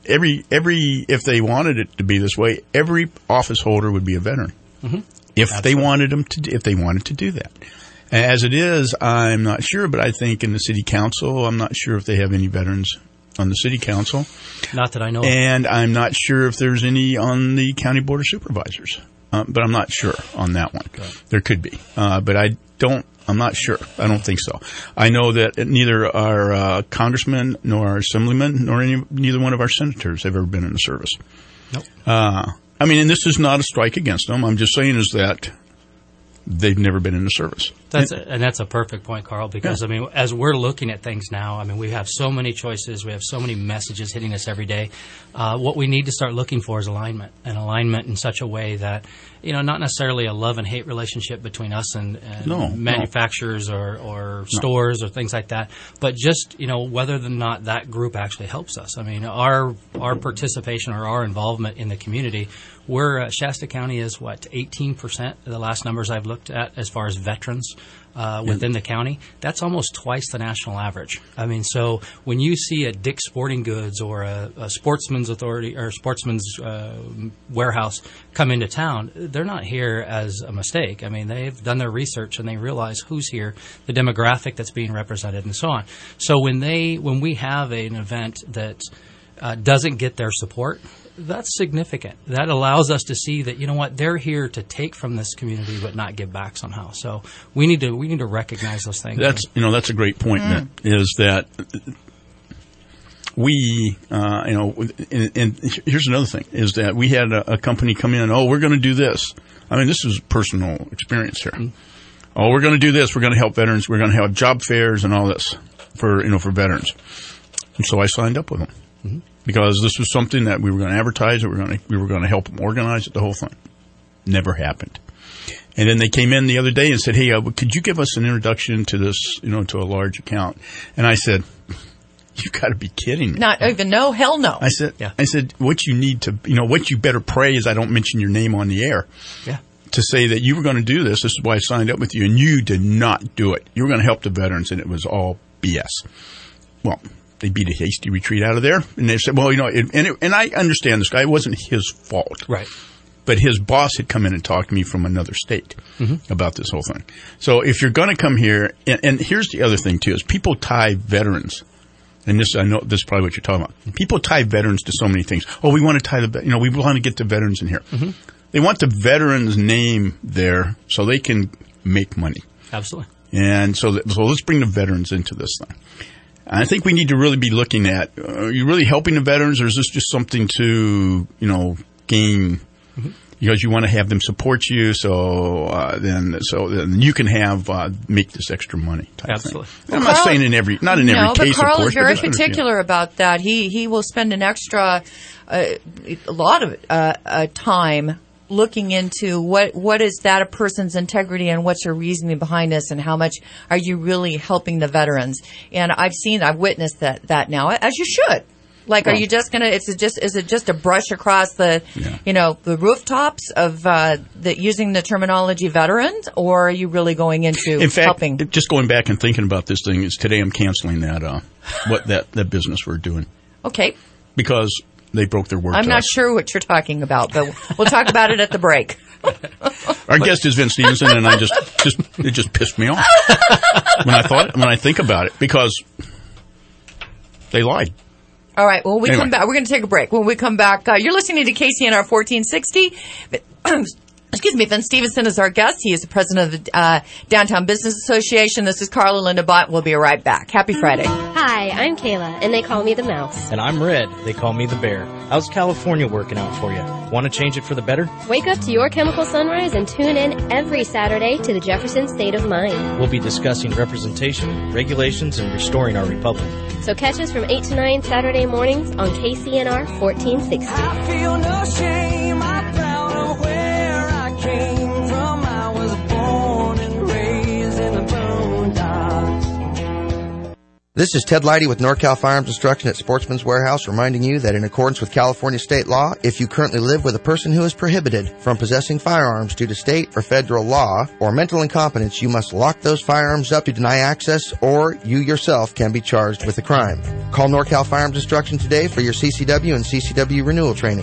if they wanted it to be this way, every office holder would be a veteran. If they wanted to do that. As it is, I'm not sure, but I think in the city council, I'm not sure if they have any veterans on the city council. Not that I know. And I'm not sure if there's any on the county board of supervisors. But I'm not sure on that one. Okay. There could be, but I'm not sure. I don't think so. I know that neither our congressman nor our assemblyman nor neither one of our senators have ever been in the service. Nope. I mean, and this is not a strike against them. I'm just saying is that they've never been in the service. That's a perfect point, Carl, because, I mean, as we're looking at things now, I mean, we have so many choices. We have so many messages hitting us every day. What we need to start looking for is alignment, and alignment in such a way that, not necessarily a love and hate relationship between us and manufacturers or stores or things like that, but just, whether or not that group actually helps us. I mean, our participation or our involvement in the community, Shasta County is 18% of the last numbers I've looked at as far as veterans within the county. That's almost twice the national average. I mean, so when you see a Dick's Sporting Goods or a Sportsman's Authority or Sportsman's Warehouse come into town, they're not here as a mistake. I mean, they've done their research and they realize who's here, the demographic that's being represented, and so on. So when we have an event that doesn't get their support, that's significant. That allows us to see that, they're here to take from this community but not give back somehow. So we need to recognize those things. That's a great point. Is that we and here's another thing is that we had a company come in. Oh, we're going to do this. I mean, this is personal experience here. Oh, we're going to do this. We're going to help veterans. We're going to have job fairs and all this. for veterans. And so I signed up with them. Mm-hmm. Because this was something that we were going to advertise, we were going to help them organize it, the whole thing. Never happened. And then they came in the other day and said, hey, could you give us an introduction to this, to a large account? And I said, you got to be kidding me. Not even no, hell no. I said, what you need to, what you better pray is I don't mention your name on the air. Yeah. To say that you were going to do this is why I signed up with you, and you did not do it. You were going to help the veterans, and it was all BS. Well, they beat a hasty retreat out of there, and they said, well, and I understand this guy. It wasn't his fault. Right. But his boss had come in and talked to me from another state about this whole thing. So if you're going to come here, and here's the other thing, too, is people tie veterans, and I know this is probably what you're talking about. People tie veterans to so many things. Oh, we want to tie we want to get the veterans in here. Mm-hmm. They want the veteran's name there so they can make money. Absolutely. And so let's bring the veterans into this thing. I think we need to really be looking at, are you really helping the veterans, or is this just something to, gain, because you want to have them support you, so then you can make this extra money type Absolutely. Thing. I'm not saying in every case, but Carl is very particular about that. He will spend an extra, a lot of Time looking into what is that a person's integrity and what's your reasoning behind this, and how much are you really helping the veterans? And I've witnessed that now, as you should. Like, are you just gonna? Is it just a brush across the, the rooftops of using the terminology veterans, or are you really going into helping? In fact, just going back and thinking about this thing, is today I'm canceling that that business we're doing. Okay. Because they broke their word. I'm not sure what you're talking about, but we'll talk about it at the break. Our guest is Vince Stevenson, and it just pissed me off when I think about it, because they lied. All right. Well, come back. We're going to take a break. When we come back, you're listening to KCNR 1460. Excuse me, Vince Stevenson is our guest. He is the president of the Downtown Business Association. This is Carla Linda Bott. We'll be right back. Happy Friday. Hi, I'm Kayla, and they call me the mouse. And I'm Red. They call me the bear. How's California working out for you? Want to change it for the better? Wake up to your chemical sunrise and tune in every Saturday to the Jefferson State of Mind. We'll be discussing representation, regulations, and restoring our republic. So catch us from 8 to 9 Saturday mornings on KCNR 1460. I feel no shame. I'm proud of where I came from. I was born and raised in the boondocks. This is Ted Leidy with NorCal Firearms Instruction at Sportsman's Warehouse, reminding you that in accordance with California state law, if you currently live with a person who is prohibited from possessing firearms due to state or federal law or mental incompetence, you must lock those firearms up to deny access, or you yourself can be charged with a crime. Call NorCal Firearms Instruction today for your CCW and CCW renewal training.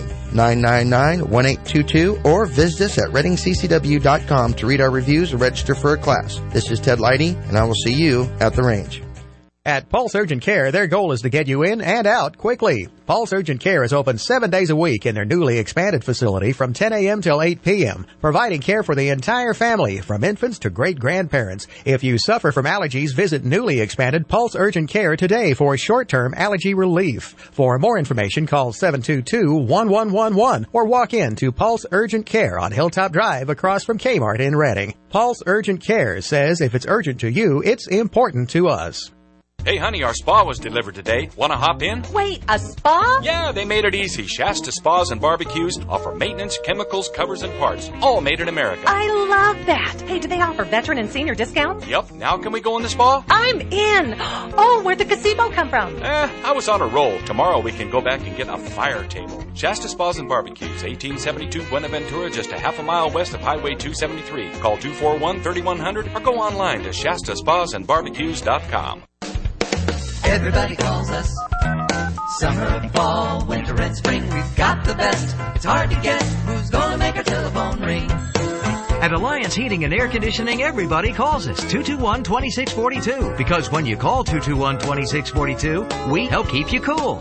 999-1822, or visit us at ReadingCCW.com to read our reviews and register for a class. This is Ted Leidy, and I will see you at the range. At Pulse Urgent Care, their goal is to get you in and out quickly. Pulse Urgent Care is open 7 days a week in their newly expanded facility from 10 a.m. till 8 p.m., providing care for the entire family, from infants to great-grandparents. If you suffer from allergies, visit newly expanded Pulse Urgent Care today for short-term allergy relief. For more information, call 722-1111 or walk in to Pulse Urgent Care on Hilltop Drive across from Kmart in Reading. Pulse Urgent Care says if it's urgent to you, it's important to us. Hey, honey, our spa was delivered today. Want to hop in? Wait, a spa? Yeah, they made it easy. Shasta Spas and Barbecues offer maintenance, chemicals, covers, and parts. All made in America. I love that. Hey, do they offer veteran and senior discounts? Yep. Now can we go in the spa? I'm in. Oh, where'd the gazebo come from? I was on a roll. Tomorrow we can go back and get a fire table. Shasta Spas and Barbecues, 1872 Buenaventura, just a half a mile west of Highway 273. Call 241-3100 or go online to ShastaSpasandBarbecues.com. Everybody calls us. Summer, fall, winter, and spring. We've got the best. It's hard to guess who's gonna make our telephone ring. At Alliance Heating and Air Conditioning, everybody calls us 221-2642. Because when you call 221-2642, we help keep you cool.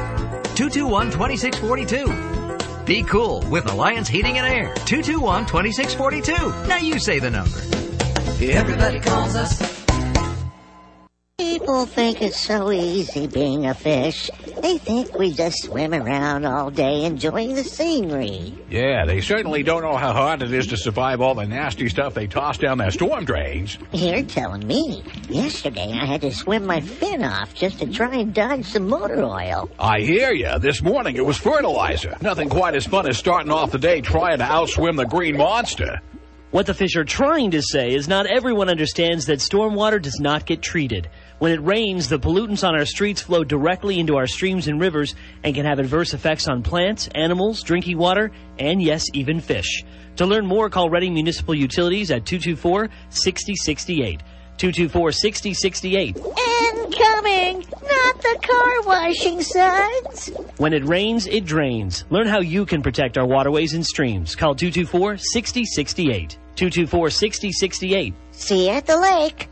221-2642. Be cool with Alliance Heating and Air. 221-2642. Now you say the number. Everybody calls us. People think it's so easy being a fish. They think we just swim around all day enjoying the scenery. Yeah, they certainly don't know how hard it is to survive all the nasty stuff they toss down their storm drains. You're telling me. Yesterday I had to swim my fin off just to try and dodge some motor oil. I hear ya. This morning it was fertilizer. Nothing quite as fun as starting off the day trying to outswim the green monster. What the fish are trying to say is not everyone understands that stormwater does not get treated. When it rains, the pollutants on our streets flow directly into our streams and rivers and can have adverse effects on plants, animals, drinking water, and yes, even fish. To learn more, call Reading Municipal Utilities at 224-6068. 224-6068. Incoming! Not the car washing suds! When it rains, it drains. Learn how you can protect our waterways and streams. Call 224-6068. 224-6068. See you at the lake.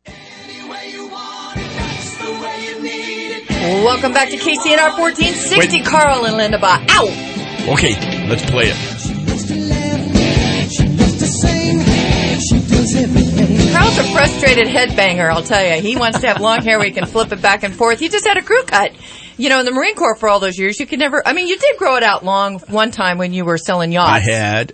Welcome back to KCNR 1460. Carl and Linda Ba. Ow! Okay, let's play it. Carl's a frustrated headbanger, I'll tell you. He wants to have long hair where he can flip it back and forth. He just had a crew cut. You know, in the Marine Corps for all those years, you could never... I mean, you did grow it out long one time when you were selling yachts. I had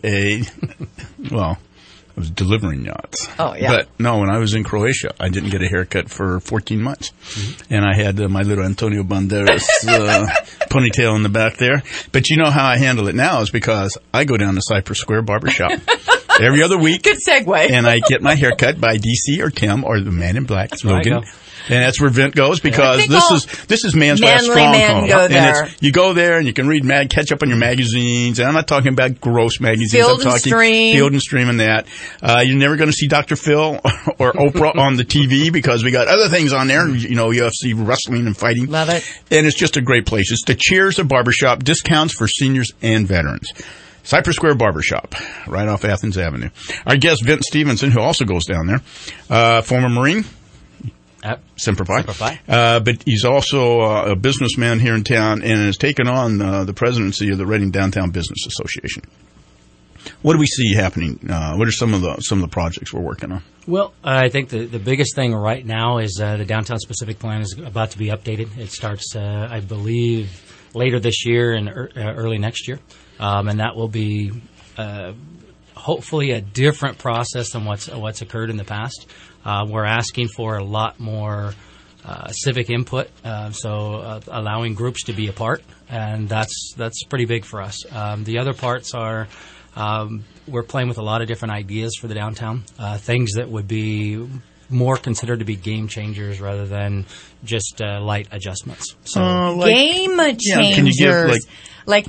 I was delivering yachts. Oh, yeah. But no, when I was in Croatia, I didn't get a haircut for 14 months. Mm-hmm. And I had my little Antonio Banderas ponytail in the back there. But you know how I handle it now is because I go down to Cypress Square Barbershop every other week. Good segue. And I get my haircut by DC or Tim or the Man in Black, Logan. And that's where Vint goes because this is man's last stronghold. And you go there and you can read catch up on your magazines. And I'm not talking about gross magazines. Field and Stream and that. You're never going to see Dr. Phil or Oprah on the TV because we got other things on there. You know, UFC, wrestling and fighting. Love it. And it's just a great place. It's the Cheers of Barbershop, discounts for seniors and veterans. Cypress Square Barbershop, right off Athens Avenue. Our guest, Vint Stevenson, who also goes down there, former Marine. Semper Fi. But he's also a businessman here in town and has taken on the presidency of the Reading Downtown Business Association. What do we see happening? What are some of the projects we're working on? Well, I think the biggest thing right now is the Downtown Specific Plan is about to be updated. It starts, I believe, later this year and early next year. And that will be hopefully a different process than what's occurred in the past. We're asking for a lot more civic input, so allowing groups to be a part, and that's pretty big for us. The other parts are we're playing with a lot of different ideas for the downtown, things that would be more considered to be game changers rather than just light adjustments. So game changers. Yeah, can you give like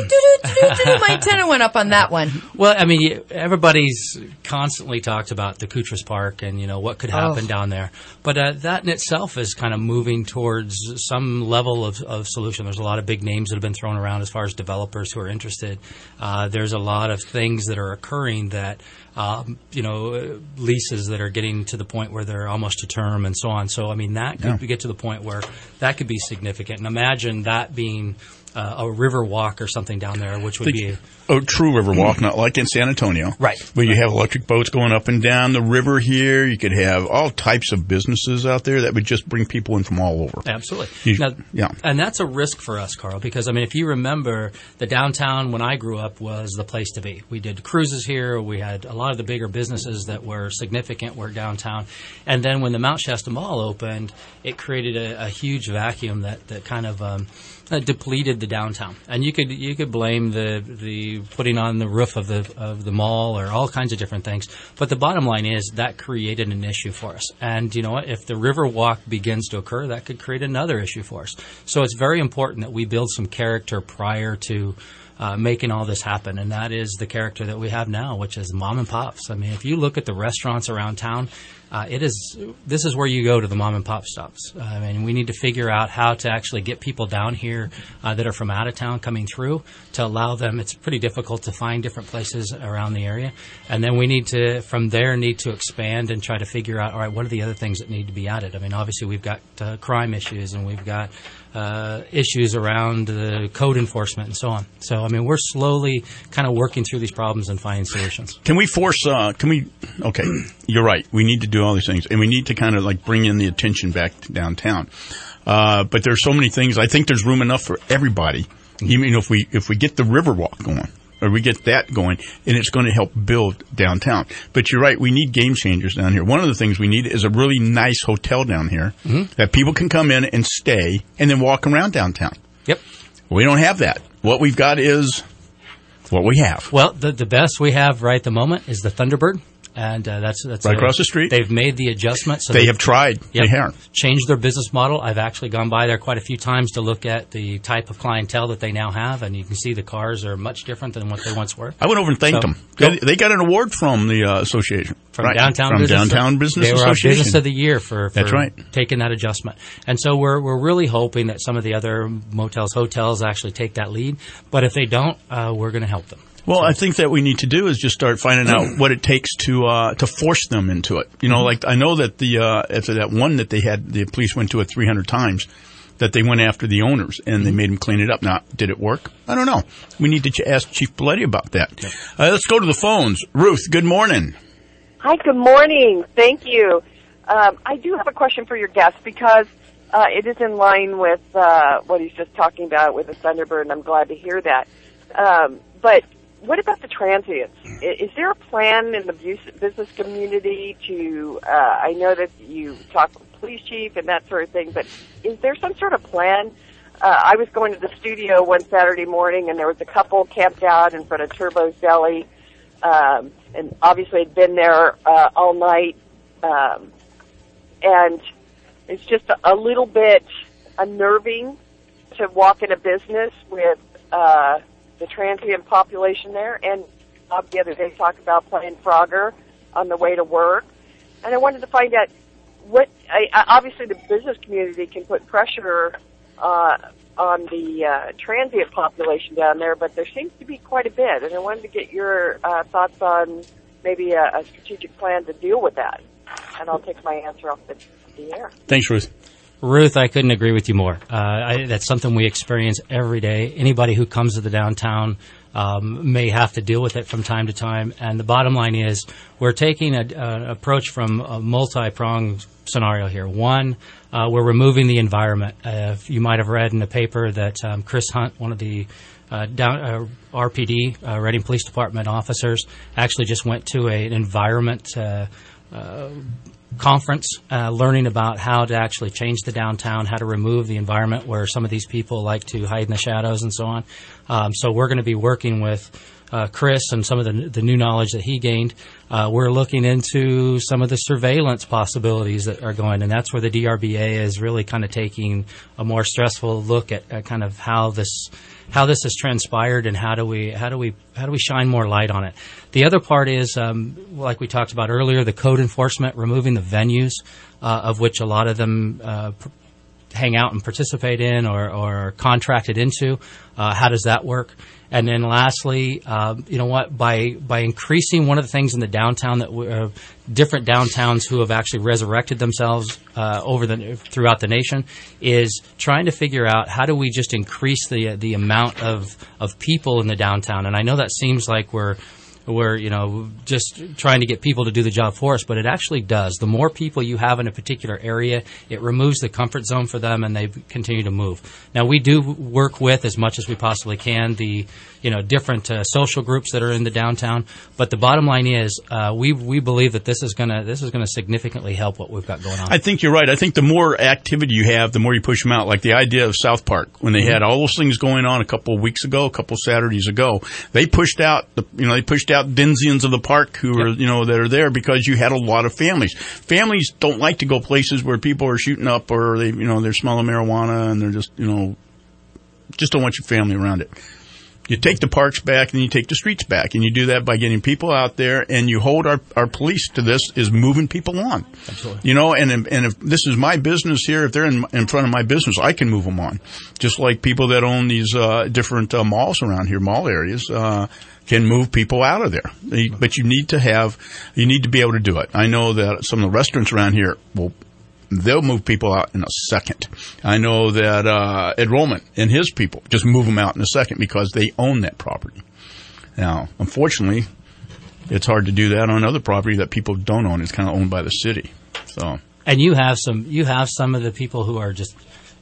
my antenna went up on that one. Well, I mean, everybody's constantly talked about the Koutras Park and, you know, what could happen down there. But that in itself is kind of moving towards some level of solution. There's a lot of big names that have been thrown around as far as developers who are interested. There's a lot of things that are occurring that, leases that are getting to the point where they're almost to term and so on. So, I mean, that could get to the point where that could be significant. And imagine that being a river walk or something down there, which would be a true river walk, not like in San Antonio, right? Where you have electric boats going up and down the river. Here, you could have all types of businesses out there that would just bring people in from all over. Absolutely, and that's a risk for us, Carl, because I mean, if you remember, the downtown when I grew up was the place to be. We did cruises here. We had a lot of the bigger businesses that were significant were downtown, and then when the Mount Shasta Mall opened, it created a huge vacuum that kind of depleted the downtown, and you could blame the putting on the roof of the mall or all kinds of different things. But the bottom line is that created an issue for us. And you know what? If the river walk begins to occur, that could create another issue for us. So it's very important that we build some character prior to making all this happen, and that is the character that we have now, which is mom and pops. I mean, if you look at the restaurants around town, this is where you go to the mom and pop stops. I mean, we need to figure out how to actually get people down here that are from out of town coming through to allow them. It's pretty difficult to find different places around the area, and then we need to expand and try to figure out, all right, what are the other things that need to be added? I mean, obviously we've got crime issues and we've got issues around code enforcement and so on. So, I mean, we're slowly kind of working through these problems and finding solutions. Okay, you're right. We need to do all these things, and we need to kind of like bring in the attention back to downtown. But there's so many things. I think there's room enough for everybody. Even if we get the Riverwalk going, or we get that going, and it's going to help build downtown. But you're right, we need game changers down here. One of the things we need is a really nice hotel down here that people can come in and stay and then walk around downtown. Yep. We don't have that. What we've got is what we have. Well, the best we have right at the moment is the Thunderbird. And that's right across the street. They've made the adjustment. So they have tried. Yep, they have changed their business model. I've actually gone by there quite a few times to look at the type of clientele that they now have, and you can see the cars are much different than what they once were. I went over and thanked them. They got an award from the association. From Downtown Business Association. They were our Business of the Year for that's right. taking that adjustment. And so we're really hoping that some of the other motels, hotels actually take that lead. But if they don't, we're going to help them. Well, I think that we need to do is just start finding out what it takes to force them into it. You know, like I know that after that one that they had, the police went to it 300 times, that they went after the owners and they made them clean it up. Now, did it work? I don't know. We need to ask Chief Belletti about that. Let's go to the phones. Ruth, good morning. Hi, good morning. Thank you. I do have a question for your guest because it is in line with what he's just talking about with the Thunderbird, and I'm glad to hear that. But what about the transients? Is there a plan in the business community to, I know that you talk with the police chief and that sort of thing, but is there some sort of plan? I was going to the studio one Saturday morning, and there was a couple camped out in front of Turbo's Deli, and obviously had been there all night, and it's just a little bit unnerving to walk in a business with the transient population there, and the other day talked about playing Frogger on the way to work. And I wanted to find out obviously the business community can put pressure on the transient population down there, but there seems to be quite a bit. And I wanted to get your thoughts on maybe a strategic plan to deal with that. And I'll take my answer off the air. Thanks, Ruth. Ruth, I couldn't agree with you more. That's something we experience every day. Anybody who comes to the downtown may have to deal with it from time to time. And the bottom line is we're taking an approach from a multi-pronged scenario here. One, we're removing the environment. You might have read in the paper that Chris Hunt, one of the RPD, Reading Police Department officers, actually just went to an environment conference, learning about how to actually change the downtown, how to remove the environment where some of these people like to hide in the shadows and so on. So we're going to be working with Chris and some of the new knowledge that he gained. We're looking into some of the surveillance possibilities that are going, and that's where the DRBA is really kind of taking a more stressful look at kind of how this has transpired and how do we shine more light on it. The other part is, like we talked about earlier, the code enforcement, removing the venues of which a lot of them hang out and participate in or are contracted into. How does that work? And then lastly, by increasing one of the things in the downtown that different downtowns who have actually resurrected themselves throughout the nation is trying to figure out how do we just increase the amount of people in the downtown. And I know that seems like we're just trying to get people to do the job for us, but it actually does. The more people you have in a particular area, it removes the comfort zone for them, and they continue to move. Now, we do work with, as much as we possibly can, the different social groups that are in the downtown. But the bottom line is, we believe that this is going to significantly help what we've got going on. I think you're right. I think the more activity you have, the more you push them out. Like the idea of South Park, when they had all those things going on a couple of weeks ago, a couple of Saturdays ago, they pushed out Denzians of the park who are, that are there because you had a lot of families. Families don't like to go places where people are shooting up or they're smelling marijuana and they're just don't want your family around it. You take the parks back and you take the streets back, and you do that by getting people out there, and you hold our police to this is moving people on. Absolutely. And if this is my business here, if they're in front of my business, I can move them on. Just like people that own these different malls around here, mall areas, can move people out of there. But you need to be able to do it. I know that some of the restaurants around here they'll move people out in a second. I know that Ed Rollman and his people just move them out in a second because they own that property. Now, unfortunately, it's hard to do that on other property that people don't own. It's kind of owned by the city. So, and you have some of the people who are just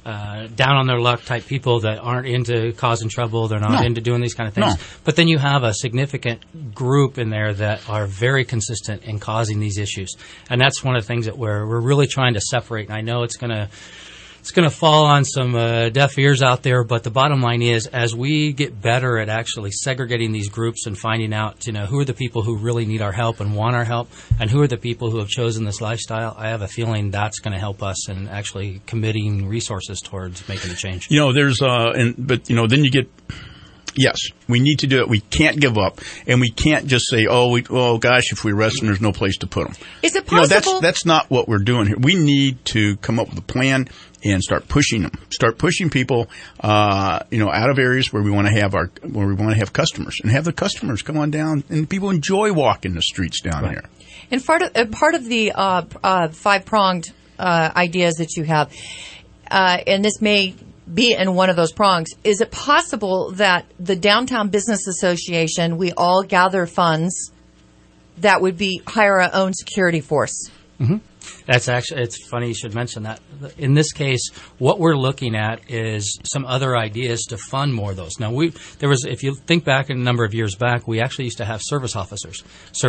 down on their luck type people that aren't into causing trouble. They're not into doing these kind of things. No. But then you have a significant group in there that are very consistent in causing these issues. And that's one of the things that we're really trying to separate. And I know it's going to fall on some deaf ears out there, but the bottom line is, as we get better at actually segregating these groups and finding out, who are the people who really need our help and want our help, and who are the people who have chosen this lifestyle, I have a feeling that's going to help us in actually committing resources towards making a change. Then you get. Yes, we need to do it. We can't give up, and we can't just say, "Oh gosh, if we arrest them, there's no place to put them." Is it possible? That's not what we're doing here. We need to come up with a plan and start pushing them. Start pushing people, out of areas where we want to have customers, and have the customers come on down, and people enjoy walking the streets down here. And part of the 5-pronged ideas that you have, and this may be in one of those prongs, is it possible that the Downtown Business Association, we all gather funds that would hire our own security force? Mm-hmm. That's actually, it's funny you should mention that. In this case, what we're looking at is some other ideas to fund more of those. Now, if you think back a number of years back, we actually used to have service officers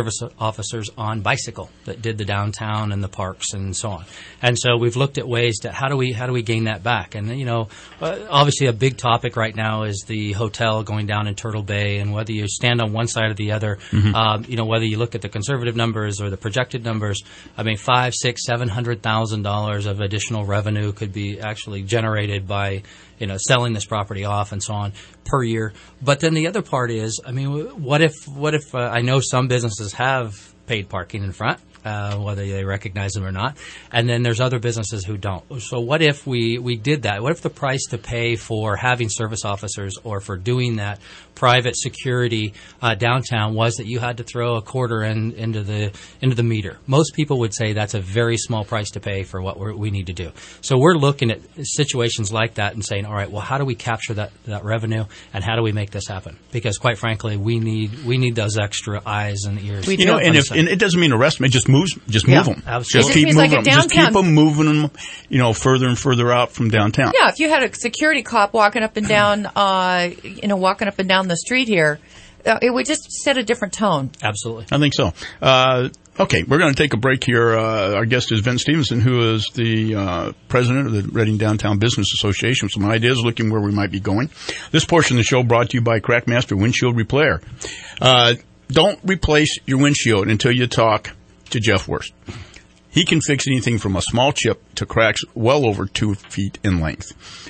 on bicycle that did the downtown and the parks and so on. And so we've looked at ways to how do we gain that back? And obviously a big topic right now is the hotel going down in Turtle Bay, and whether you stand on one side or the other, whether you look at the conservative numbers or the projected numbers, $500,000, $600,000, $700,000 of additional revenue could be actually generated by, selling this property off and so on per year. But then the other part is, what if I know some businesses have paid parking in front, whether they recognize them or not, and then there's other businesses who don't. So what if we did that? What if the price to pay for having service officers or for doing that private security downtown was that you had to throw a quarter into the meter? Most people would say that's a very small price to pay for what we need to do. So we're looking at situations like that and saying, all right, well, how do we capture that revenue, and how do we make this happen? Because quite frankly, we need those extra eyes and ears. And it doesn't mean arrest them; it just move them. Absolutely. Just keep moving them. Just keep them moving them, further and further out from downtown. Yeah, if you had a security cop walking up and down, the street here, it would just set a different tone. Absolutely. I think so. Okay, we're going to take a break here. Our guest is Vince Stevenson, who is the president of the Reading Downtown Business Association. Some ideas looking where we might be going. This portion of the show brought to you by Crackmaster Windshield Repair. Don't replace your windshield until you talk to Jeff Wurst. He can fix anything from a small chip to cracks well over 2 feet in length.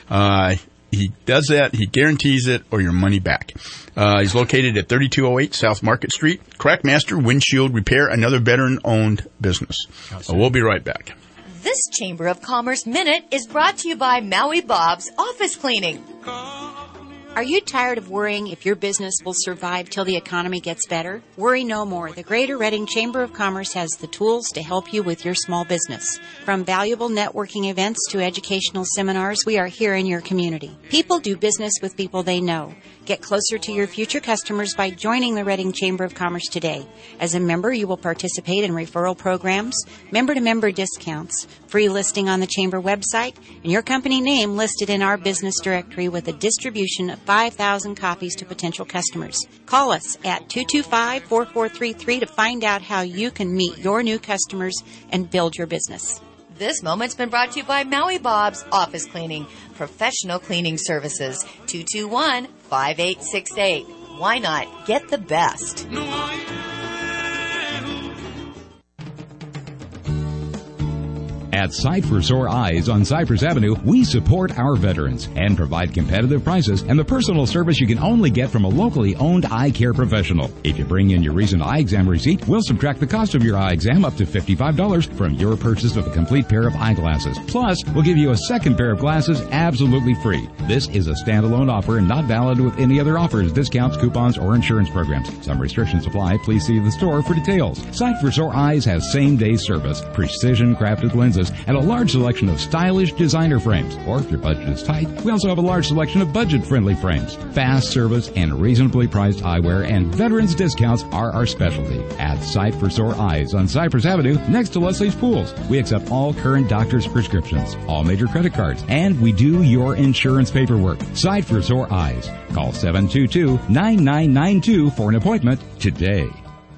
He does that. He guarantees it or your money back. He's located at 3208 South Market Street. Crackmaster Windshield Repair, another veteran-owned business. We'll be right back. This Chamber of Commerce Minute is brought to you by Maui Bob's Office Cleaning. Are you tired of worrying if your business will survive till the economy gets better? Worry no more. The Greater Reading Chamber of Commerce has the tools to help you with your small business. From valuable networking events to educational seminars, we are here in your community. People do business with people they know. Get closer to your future customers by joining the Reading Chamber of Commerce today. As a member, you will participate in referral programs, member-to-member discounts, free listing on the Chamber website, and your company name listed in our business directory with a distribution of 5,000 copies to potential customers. Call us at 225-4433 to find out how you can meet your new customers and build your business. This moment's been brought to you by Maui Bob's Office Cleaning, professional cleaning services, 221-5868. Why not get the best? At Sight for Sore Eyes on Cypress Avenue, we support our veterans and provide competitive prices and the personal service you can only get from a locally owned eye care professional. If you bring in your recent eye exam receipt, we'll subtract the cost of your eye exam up to $55 from your purchase of a complete pair of eyeglasses. Plus, we'll give you a second pair of glasses absolutely free. This is a standalone offer and not valid with any other offers, discounts, coupons, or insurance programs. Some restrictions apply. Please see the store for details. Sight for Sore Eyes has same-day service, precision-crafted lenses, service and a large selection of stylish designer frames. Or if your budget is tight, we also have a large selection of budget-friendly frames. Fast service and reasonably priced eyewear and veterans discounts are our specialty. At Sight for Sore Eyes on Cypress Avenue, next to Leslie's Pools. We accept all current doctor's prescriptions, all major credit cards, and we do your insurance paperwork. Sight for Sore Eyes. Call 722-9992 for an appointment today.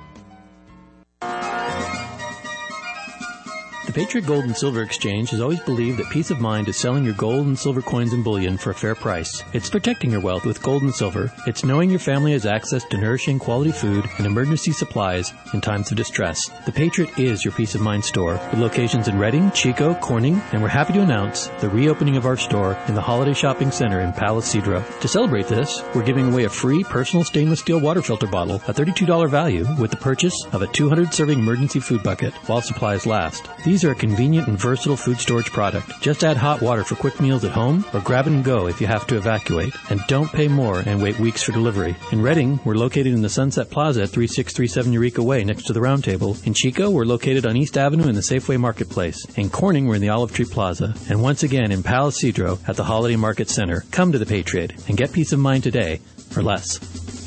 The Patriot Gold and Silver Exchange has always believed that peace of mind is selling your gold and silver coins and bullion for a fair price. It's protecting your wealth with gold and silver. It's knowing your family has access to nourishing quality food and emergency supplies in times of distress. The Patriot is your peace of mind store with locations in Reading, Chico, Corning, and we're happy to announce the reopening of our store in the Holiday Shopping Center in Palo Cedro. To celebrate this, we're giving away a free personal stainless steel water filter bottle, a $32 value, with the purchase of a 200-serving emergency food bucket while supplies last. These are a convenient and versatile food storage product. Just add hot water for quick meals at home or grab and go if you have to evacuate. And don't pay more and wait weeks for delivery. In Reading, we're located in the Sunset Plaza at 3637 Eureka Way next to the Round Table. In Chico, we're located on East Avenue in the Safeway Marketplace. In Corning, we're in the Olive Tree Plaza. And once again in Palo Cedro at the Holiday Market Center. Come to the Patriot and get peace of mind today for less.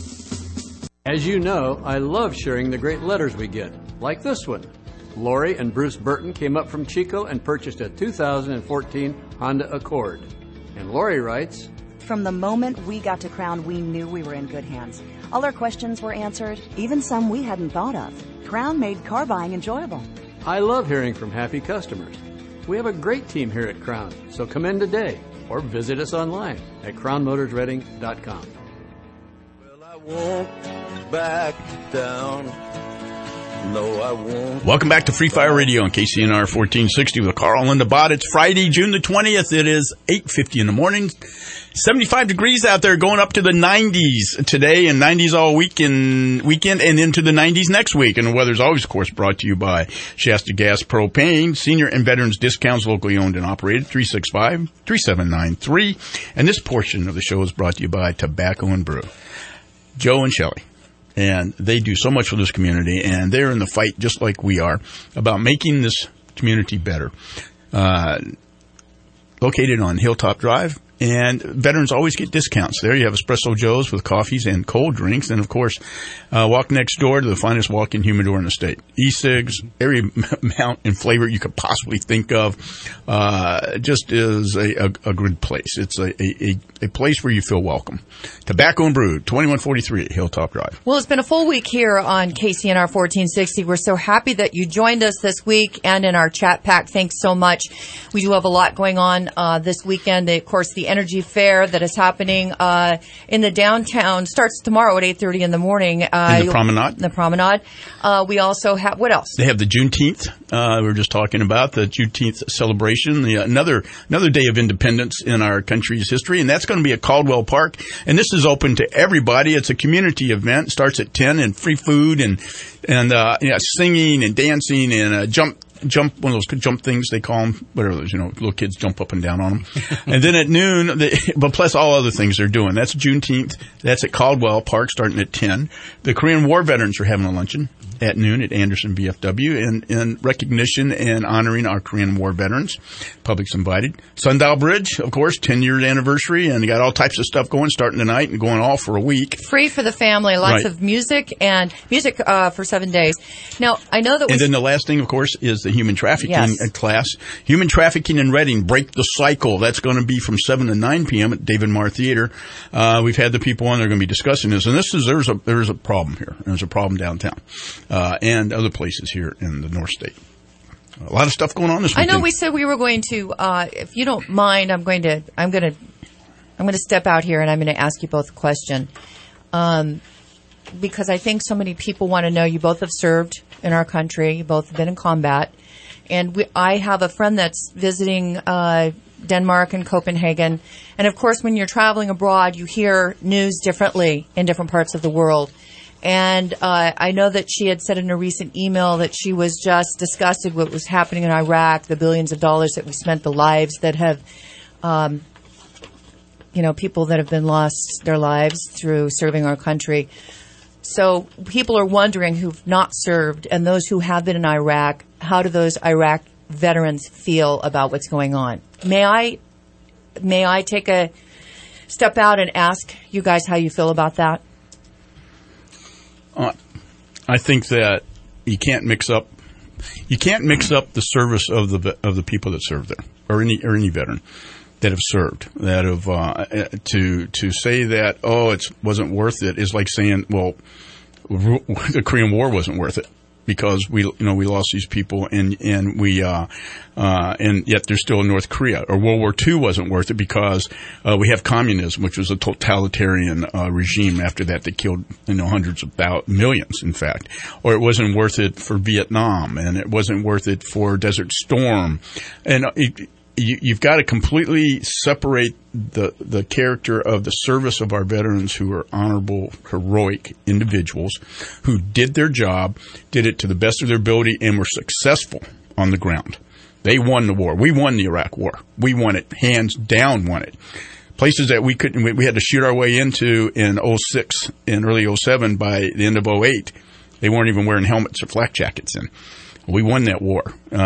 As you know, I love sharing the great letters we get, like this one. Lori and Bruce Burton came up from Chico and purchased a 2014 Honda Accord. And Lori writes, "From the moment we got to Crown, we knew we were in good hands. All our questions were answered, even some we hadn't thought of. Crown made car buying enjoyable." I love hearing from happy customers. We have a great team here at Crown, so come in today or visit us online at crownmotorsreading.com. Well, I won't back down. No, I won't. Welcome back to Free Fire Radio on KCNR 1460 with Carl and the Bot. It's Friday, June the 20th. It is 8:50 in the morning. 75 degrees out there, going up to the 90s today, and 90s all weekend, and into the 90s next week. And the weather's always, of course, brought to you by Shasta Gas Propane, senior and veterans discounts, locally owned and operated, 365-3793. And this portion of the show is brought to you by Tobacco and Brew. Joe and Shelley. And they do so much for this community, and they're in the fight just like we are about making this community better. Located on Hilltop Drive, and veterans always get discounts. There you have Espresso Joe's with coffees and cold drinks, and of course, walk next door to the finest walk-in humidor in the state. E-cigs, every amount and flavor you could possibly think of, just is a good place. It's a place where you feel welcome. Tobacco and Brew, 2143 Hilltop Drive. Well, it's been a full week here on KCNR 1460. We're so happy that you joined us this week and in our chat pack. Thanks so much. We do have a lot going on this weekend. Of course, the Energy Fair that is happening in the downtown starts tomorrow at 8:30 in the morning. In the Promenade. The Promenade. We also have, what else? They have the Juneteenth. We were just talking about the Juneteenth celebration, another day of independence in our country's history, and that's going to be at Caldwell Park. And this is open to everybody. It's a community event. It starts at 10, and free food and singing and dancing and jump, one of those jump things they call them, whatever those, little kids jump up and down on them. And then at noon, but plus all other things they're doing. That's Juneteenth. That's at Caldwell Park starting at 10. The Korean War veterans are having a luncheon at noon at Anderson VFW in recognition and honoring our Korean War veterans. Public's invited. Sundial Bridge, of course, 10-year anniversary, and they got all types of stuff going starting tonight and going all for a week. Free for the family. Lots of music for 7 days. Now, I know that And then the last thing, of course, is the human trafficking class. Human trafficking in Reading, Break the Cycle. That's going to be from 7 to 9 p.m. at David Marr Theater. We've had the people on. They're going to be discussing this. And there's a problem here. There's a problem downtown. And other places here in the North State. A lot of stuff going on this weekend. I know we said we were going to, if you don't mind, I'm going to step out here and I'm going to ask you both a question. Because I think so many people want to know, you both have served in our country, you both have been in combat. And I have a friend that's visiting Denmark and Copenhagen. And of course, when you're traveling abroad, you hear news differently in different parts of the world. And I know that she had said in a recent email that she was just disgusted with what was happening in Iraq, the billions of dollars that we spent, the lives that have, people that have been lost their lives through serving our country. So people are wondering who've not served and those who have been in Iraq, how do those Iraq veterans feel about what's going on. May I take a step out and ask you guys how you feel about that? I think that you can't mix up the service of the people that serve there, or any veteran that have served, that have to say that it wasn't worth it is like saying, well, the Korean War wasn't worth it because we lost these people and yet they're still in North Korea. Or World War II wasn't worth it because we have communism, which was a totalitarian regime. After that, they killed hundreds of millions, in fact. Or it wasn't worth it for Vietnam, and it wasn't worth it for Desert Storm, and you've got to completely separate the character of the service of our veterans, who are honorable, heroic individuals who did their job, did it to the best of their ability, and were successful on the ground. They won the war. We won the Iraq War. We won it, hands down won it. Places that we had to shoot our way into in 06 and early 07, by the end of 08, they weren't even wearing helmets or flak jackets in. We won that war.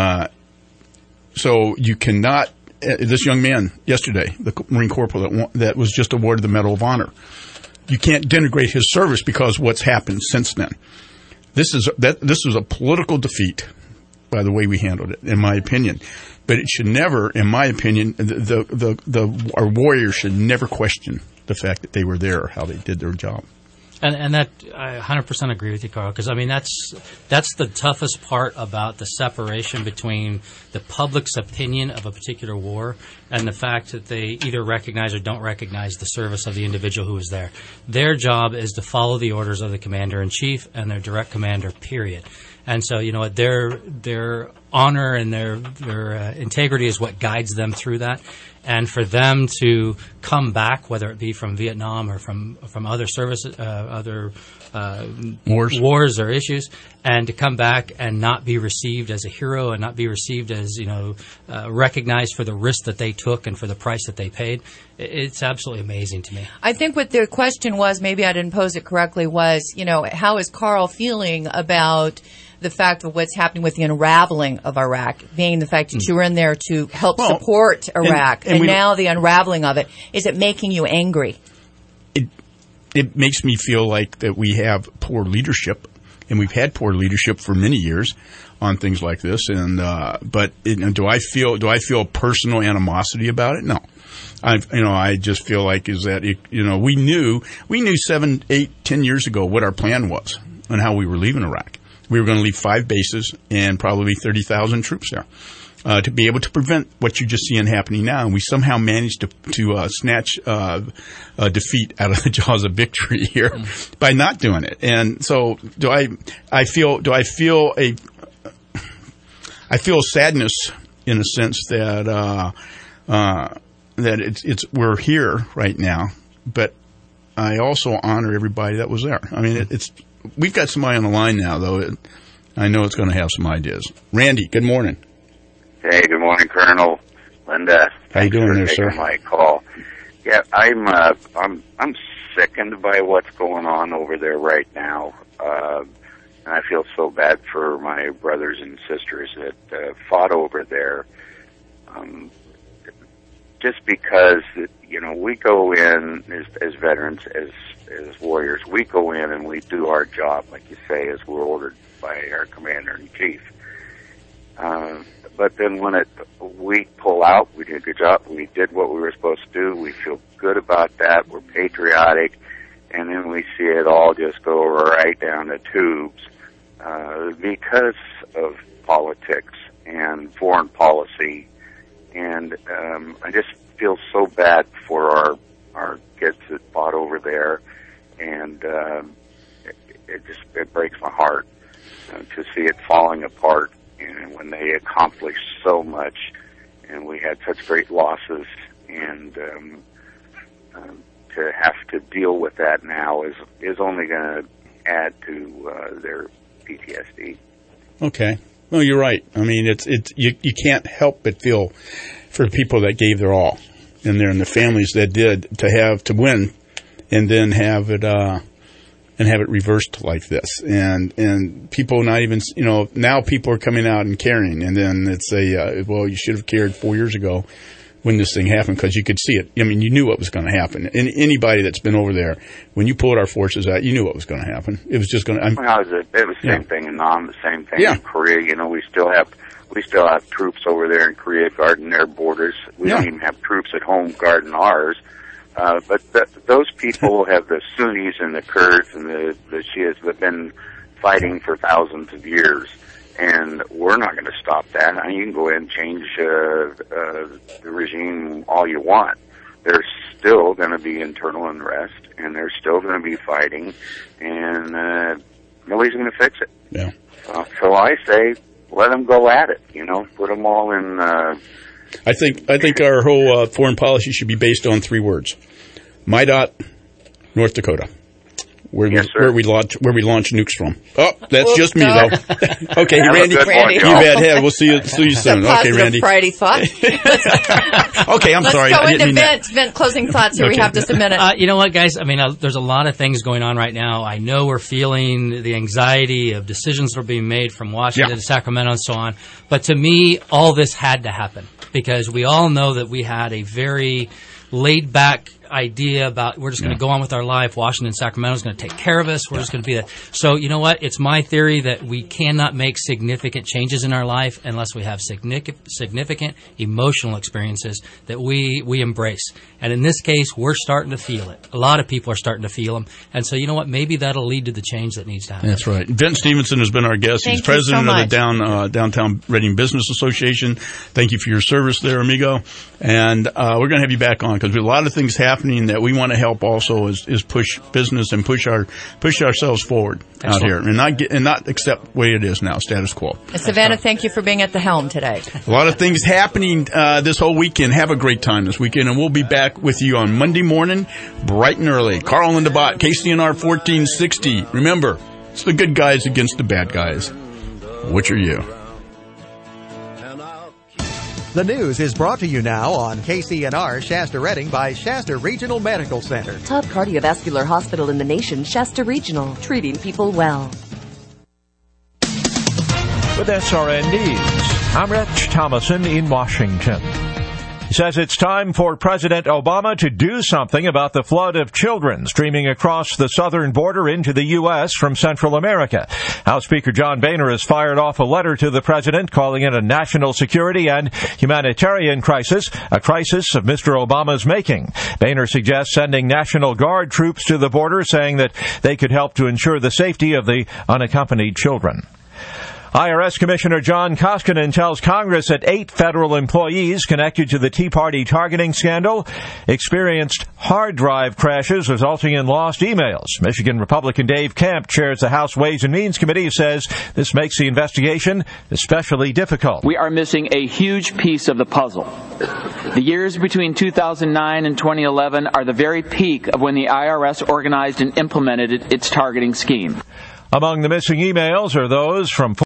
So you cannot. This young man yesterday, the Marine Corporal that was just awarded the Medal of Honor, you can't denigrate his service because what's happened since then. This was a political defeat by the way we handled it, in my opinion. But it should never, in my opinion, our warriors should never question the fact that they were there or how they did their job. And that I 100% agree with you, Carl, because I mean that's the toughest part about the separation between the public's opinion of a particular war and the fact that they either recognize or don't recognize the service of the individual who was there. Their job is to follow the orders of the commander-in-chief and their direct commander, period. And so, their honor and their integrity is what guides them through that. And for them to come back, whether it be from Vietnam or from other services, other wars or issues, and to come back and not be received as a hero and not be received as recognized for the risk that they took and for the price that they paid, it's absolutely amazing to me. I think what the question was, maybe I didn't pose it correctly, was how is Carl feeling about the fact of what's happening with the unraveling of Iraq, being the fact that you were in there to help support Iraq, and now the unraveling of it. Is it making you angry? It makes me feel like that we have poor leadership, and we've had poor leadership for many years on things like this. And do I feel personal animosity about it? No. I just feel like we knew 7, 8, 10 years ago what our plan was and how we were leaving Iraq. We were going to leave 5 bases and probably 30,000 troops there to be able to prevent what you're just seeing happening now. And we somehow managed to snatch defeat out of the jaws of victory here by not doing it. And so, I feel sadness in a sense that we're here right now, but I also honor everybody that was there. I mean, we've got somebody on the line now, though. I know it's going to have some ideas. Randy, good morning. Hey, good morning, Colonel. Linda. How you doing there, sir? My call. Yeah, I'm sickened by what's going on over there right now, and I feel so bad for my brothers and sisters that fought over there. Just because we go in as veterans, as warriors, we go in and we do our job, like you say, as we're ordered by our commander-in-chief. But then when we pull out, we did a good job, we did what we were supposed to do, we feel good about that, we're patriotic, and then we see it all just go right down the tubes because of politics and foreign policy. And I just feel so bad for our kids that fought over there, and it breaks my heart to see it falling apart. And when they accomplished so much, and we had such great losses, and to have to deal with that now is only going to add to their PTSD. Okay. Well, you're right. I mean, you can't help but feel for the people that gave their all in there and the families that did to win, and then have it and have it reversed like this. And people not even, now people are coming out and caring. And then it's well, you should have cared 4 years ago when this thing happened, because you could see it. I mean, you knew what was going to happen. And anybody that's been over there, when you pulled our forces out, you knew what was going to happen. It was just going to. It was the same thing in Nam, the same thing in Korea. We still have troops over there in Korea guarding their borders. We don't even have troops at home guarding ours. But those people have the Sunnis and the Kurds and the Shias that have been fighting for thousands of years. And we're not going to stop that. I mean, you can go ahead and change the regime all you want. There's still going to be internal unrest, and there's still going to be fighting, and nobody's going to fix it. Yeah. So I say, let them go at it. Put them all in. I think our whole foreign policy should be based on 3 words: MyDOT, North Dakota. Where we launch nukes from. Oh, that's just me though. Okay, Randy. You bet. Hey, we'll see you soon. Okay, Randy. Friday thought. Okay, I'm sorry. Let's go into vent closing thoughts here. Okay. We have just a minute. You know what, guys? I mean, there's a lot of things going on right now. I know we're feeling the anxiety of decisions that are being made from Washington to Sacramento and so on. But to me, all this had to happen because we all know that we had a very laid back idea about we're just going to go on with our life. Washington, Sacramento is going to take care of us. We're just going to be that. So you know what? It's my theory that we cannot make significant changes in our life unless we have significant emotional experiences that we embrace. And in this case, we're starting to feel it. A lot of people are starting to feel them. And so you know what? Maybe that'll lead to the change that needs to happen. That's right. Vince Stevenson has been our guest. He's president of the Downtown Reading Business Association. Thank you for your service there, amigo. And we're going to have you back on because a lot of things happening that we want to help also is push business and push ourselves forward out here and not accept the way it is now, status quo. Savannah, thank you for being at the helm today. A lot of things happening this whole weekend. Have a great time this weekend, and we'll be back with you on Monday morning, bright and early. Carl and DeBot, KCNR 1460. Remember, it's the good guys against the bad guys. Which are you? The news is brought to you now on KCNR Shasta Redding by Shasta Regional Medical Center. Top cardiovascular hospital in the nation, Shasta Regional, treating people well. With SRN News, I'm Rich Thomason in Washington. He says it's time for President Obama to do something about the flood of children streaming across the southern border into the U.S. from Central America. House Speaker John Boehner has fired off a letter to the president calling it a national security and humanitarian crisis, a crisis of Mr. Obama's making. Boehner suggests sending National Guard troops to the border, saying that they could help to ensure the safety of the unaccompanied children. IRS Commissioner John Koskinen tells Congress that 8 federal employees connected to the Tea Party targeting scandal experienced hard drive crashes resulting in lost emails. Michigan Republican Dave Kemp chairs the House Ways and Means Committee, says this makes the investigation especially difficult. We are missing a huge piece of the puzzle. The years between 2009 and 2011 are the very peak of when the IRS organized and implemented its targeting scheme. Among the missing emails are those from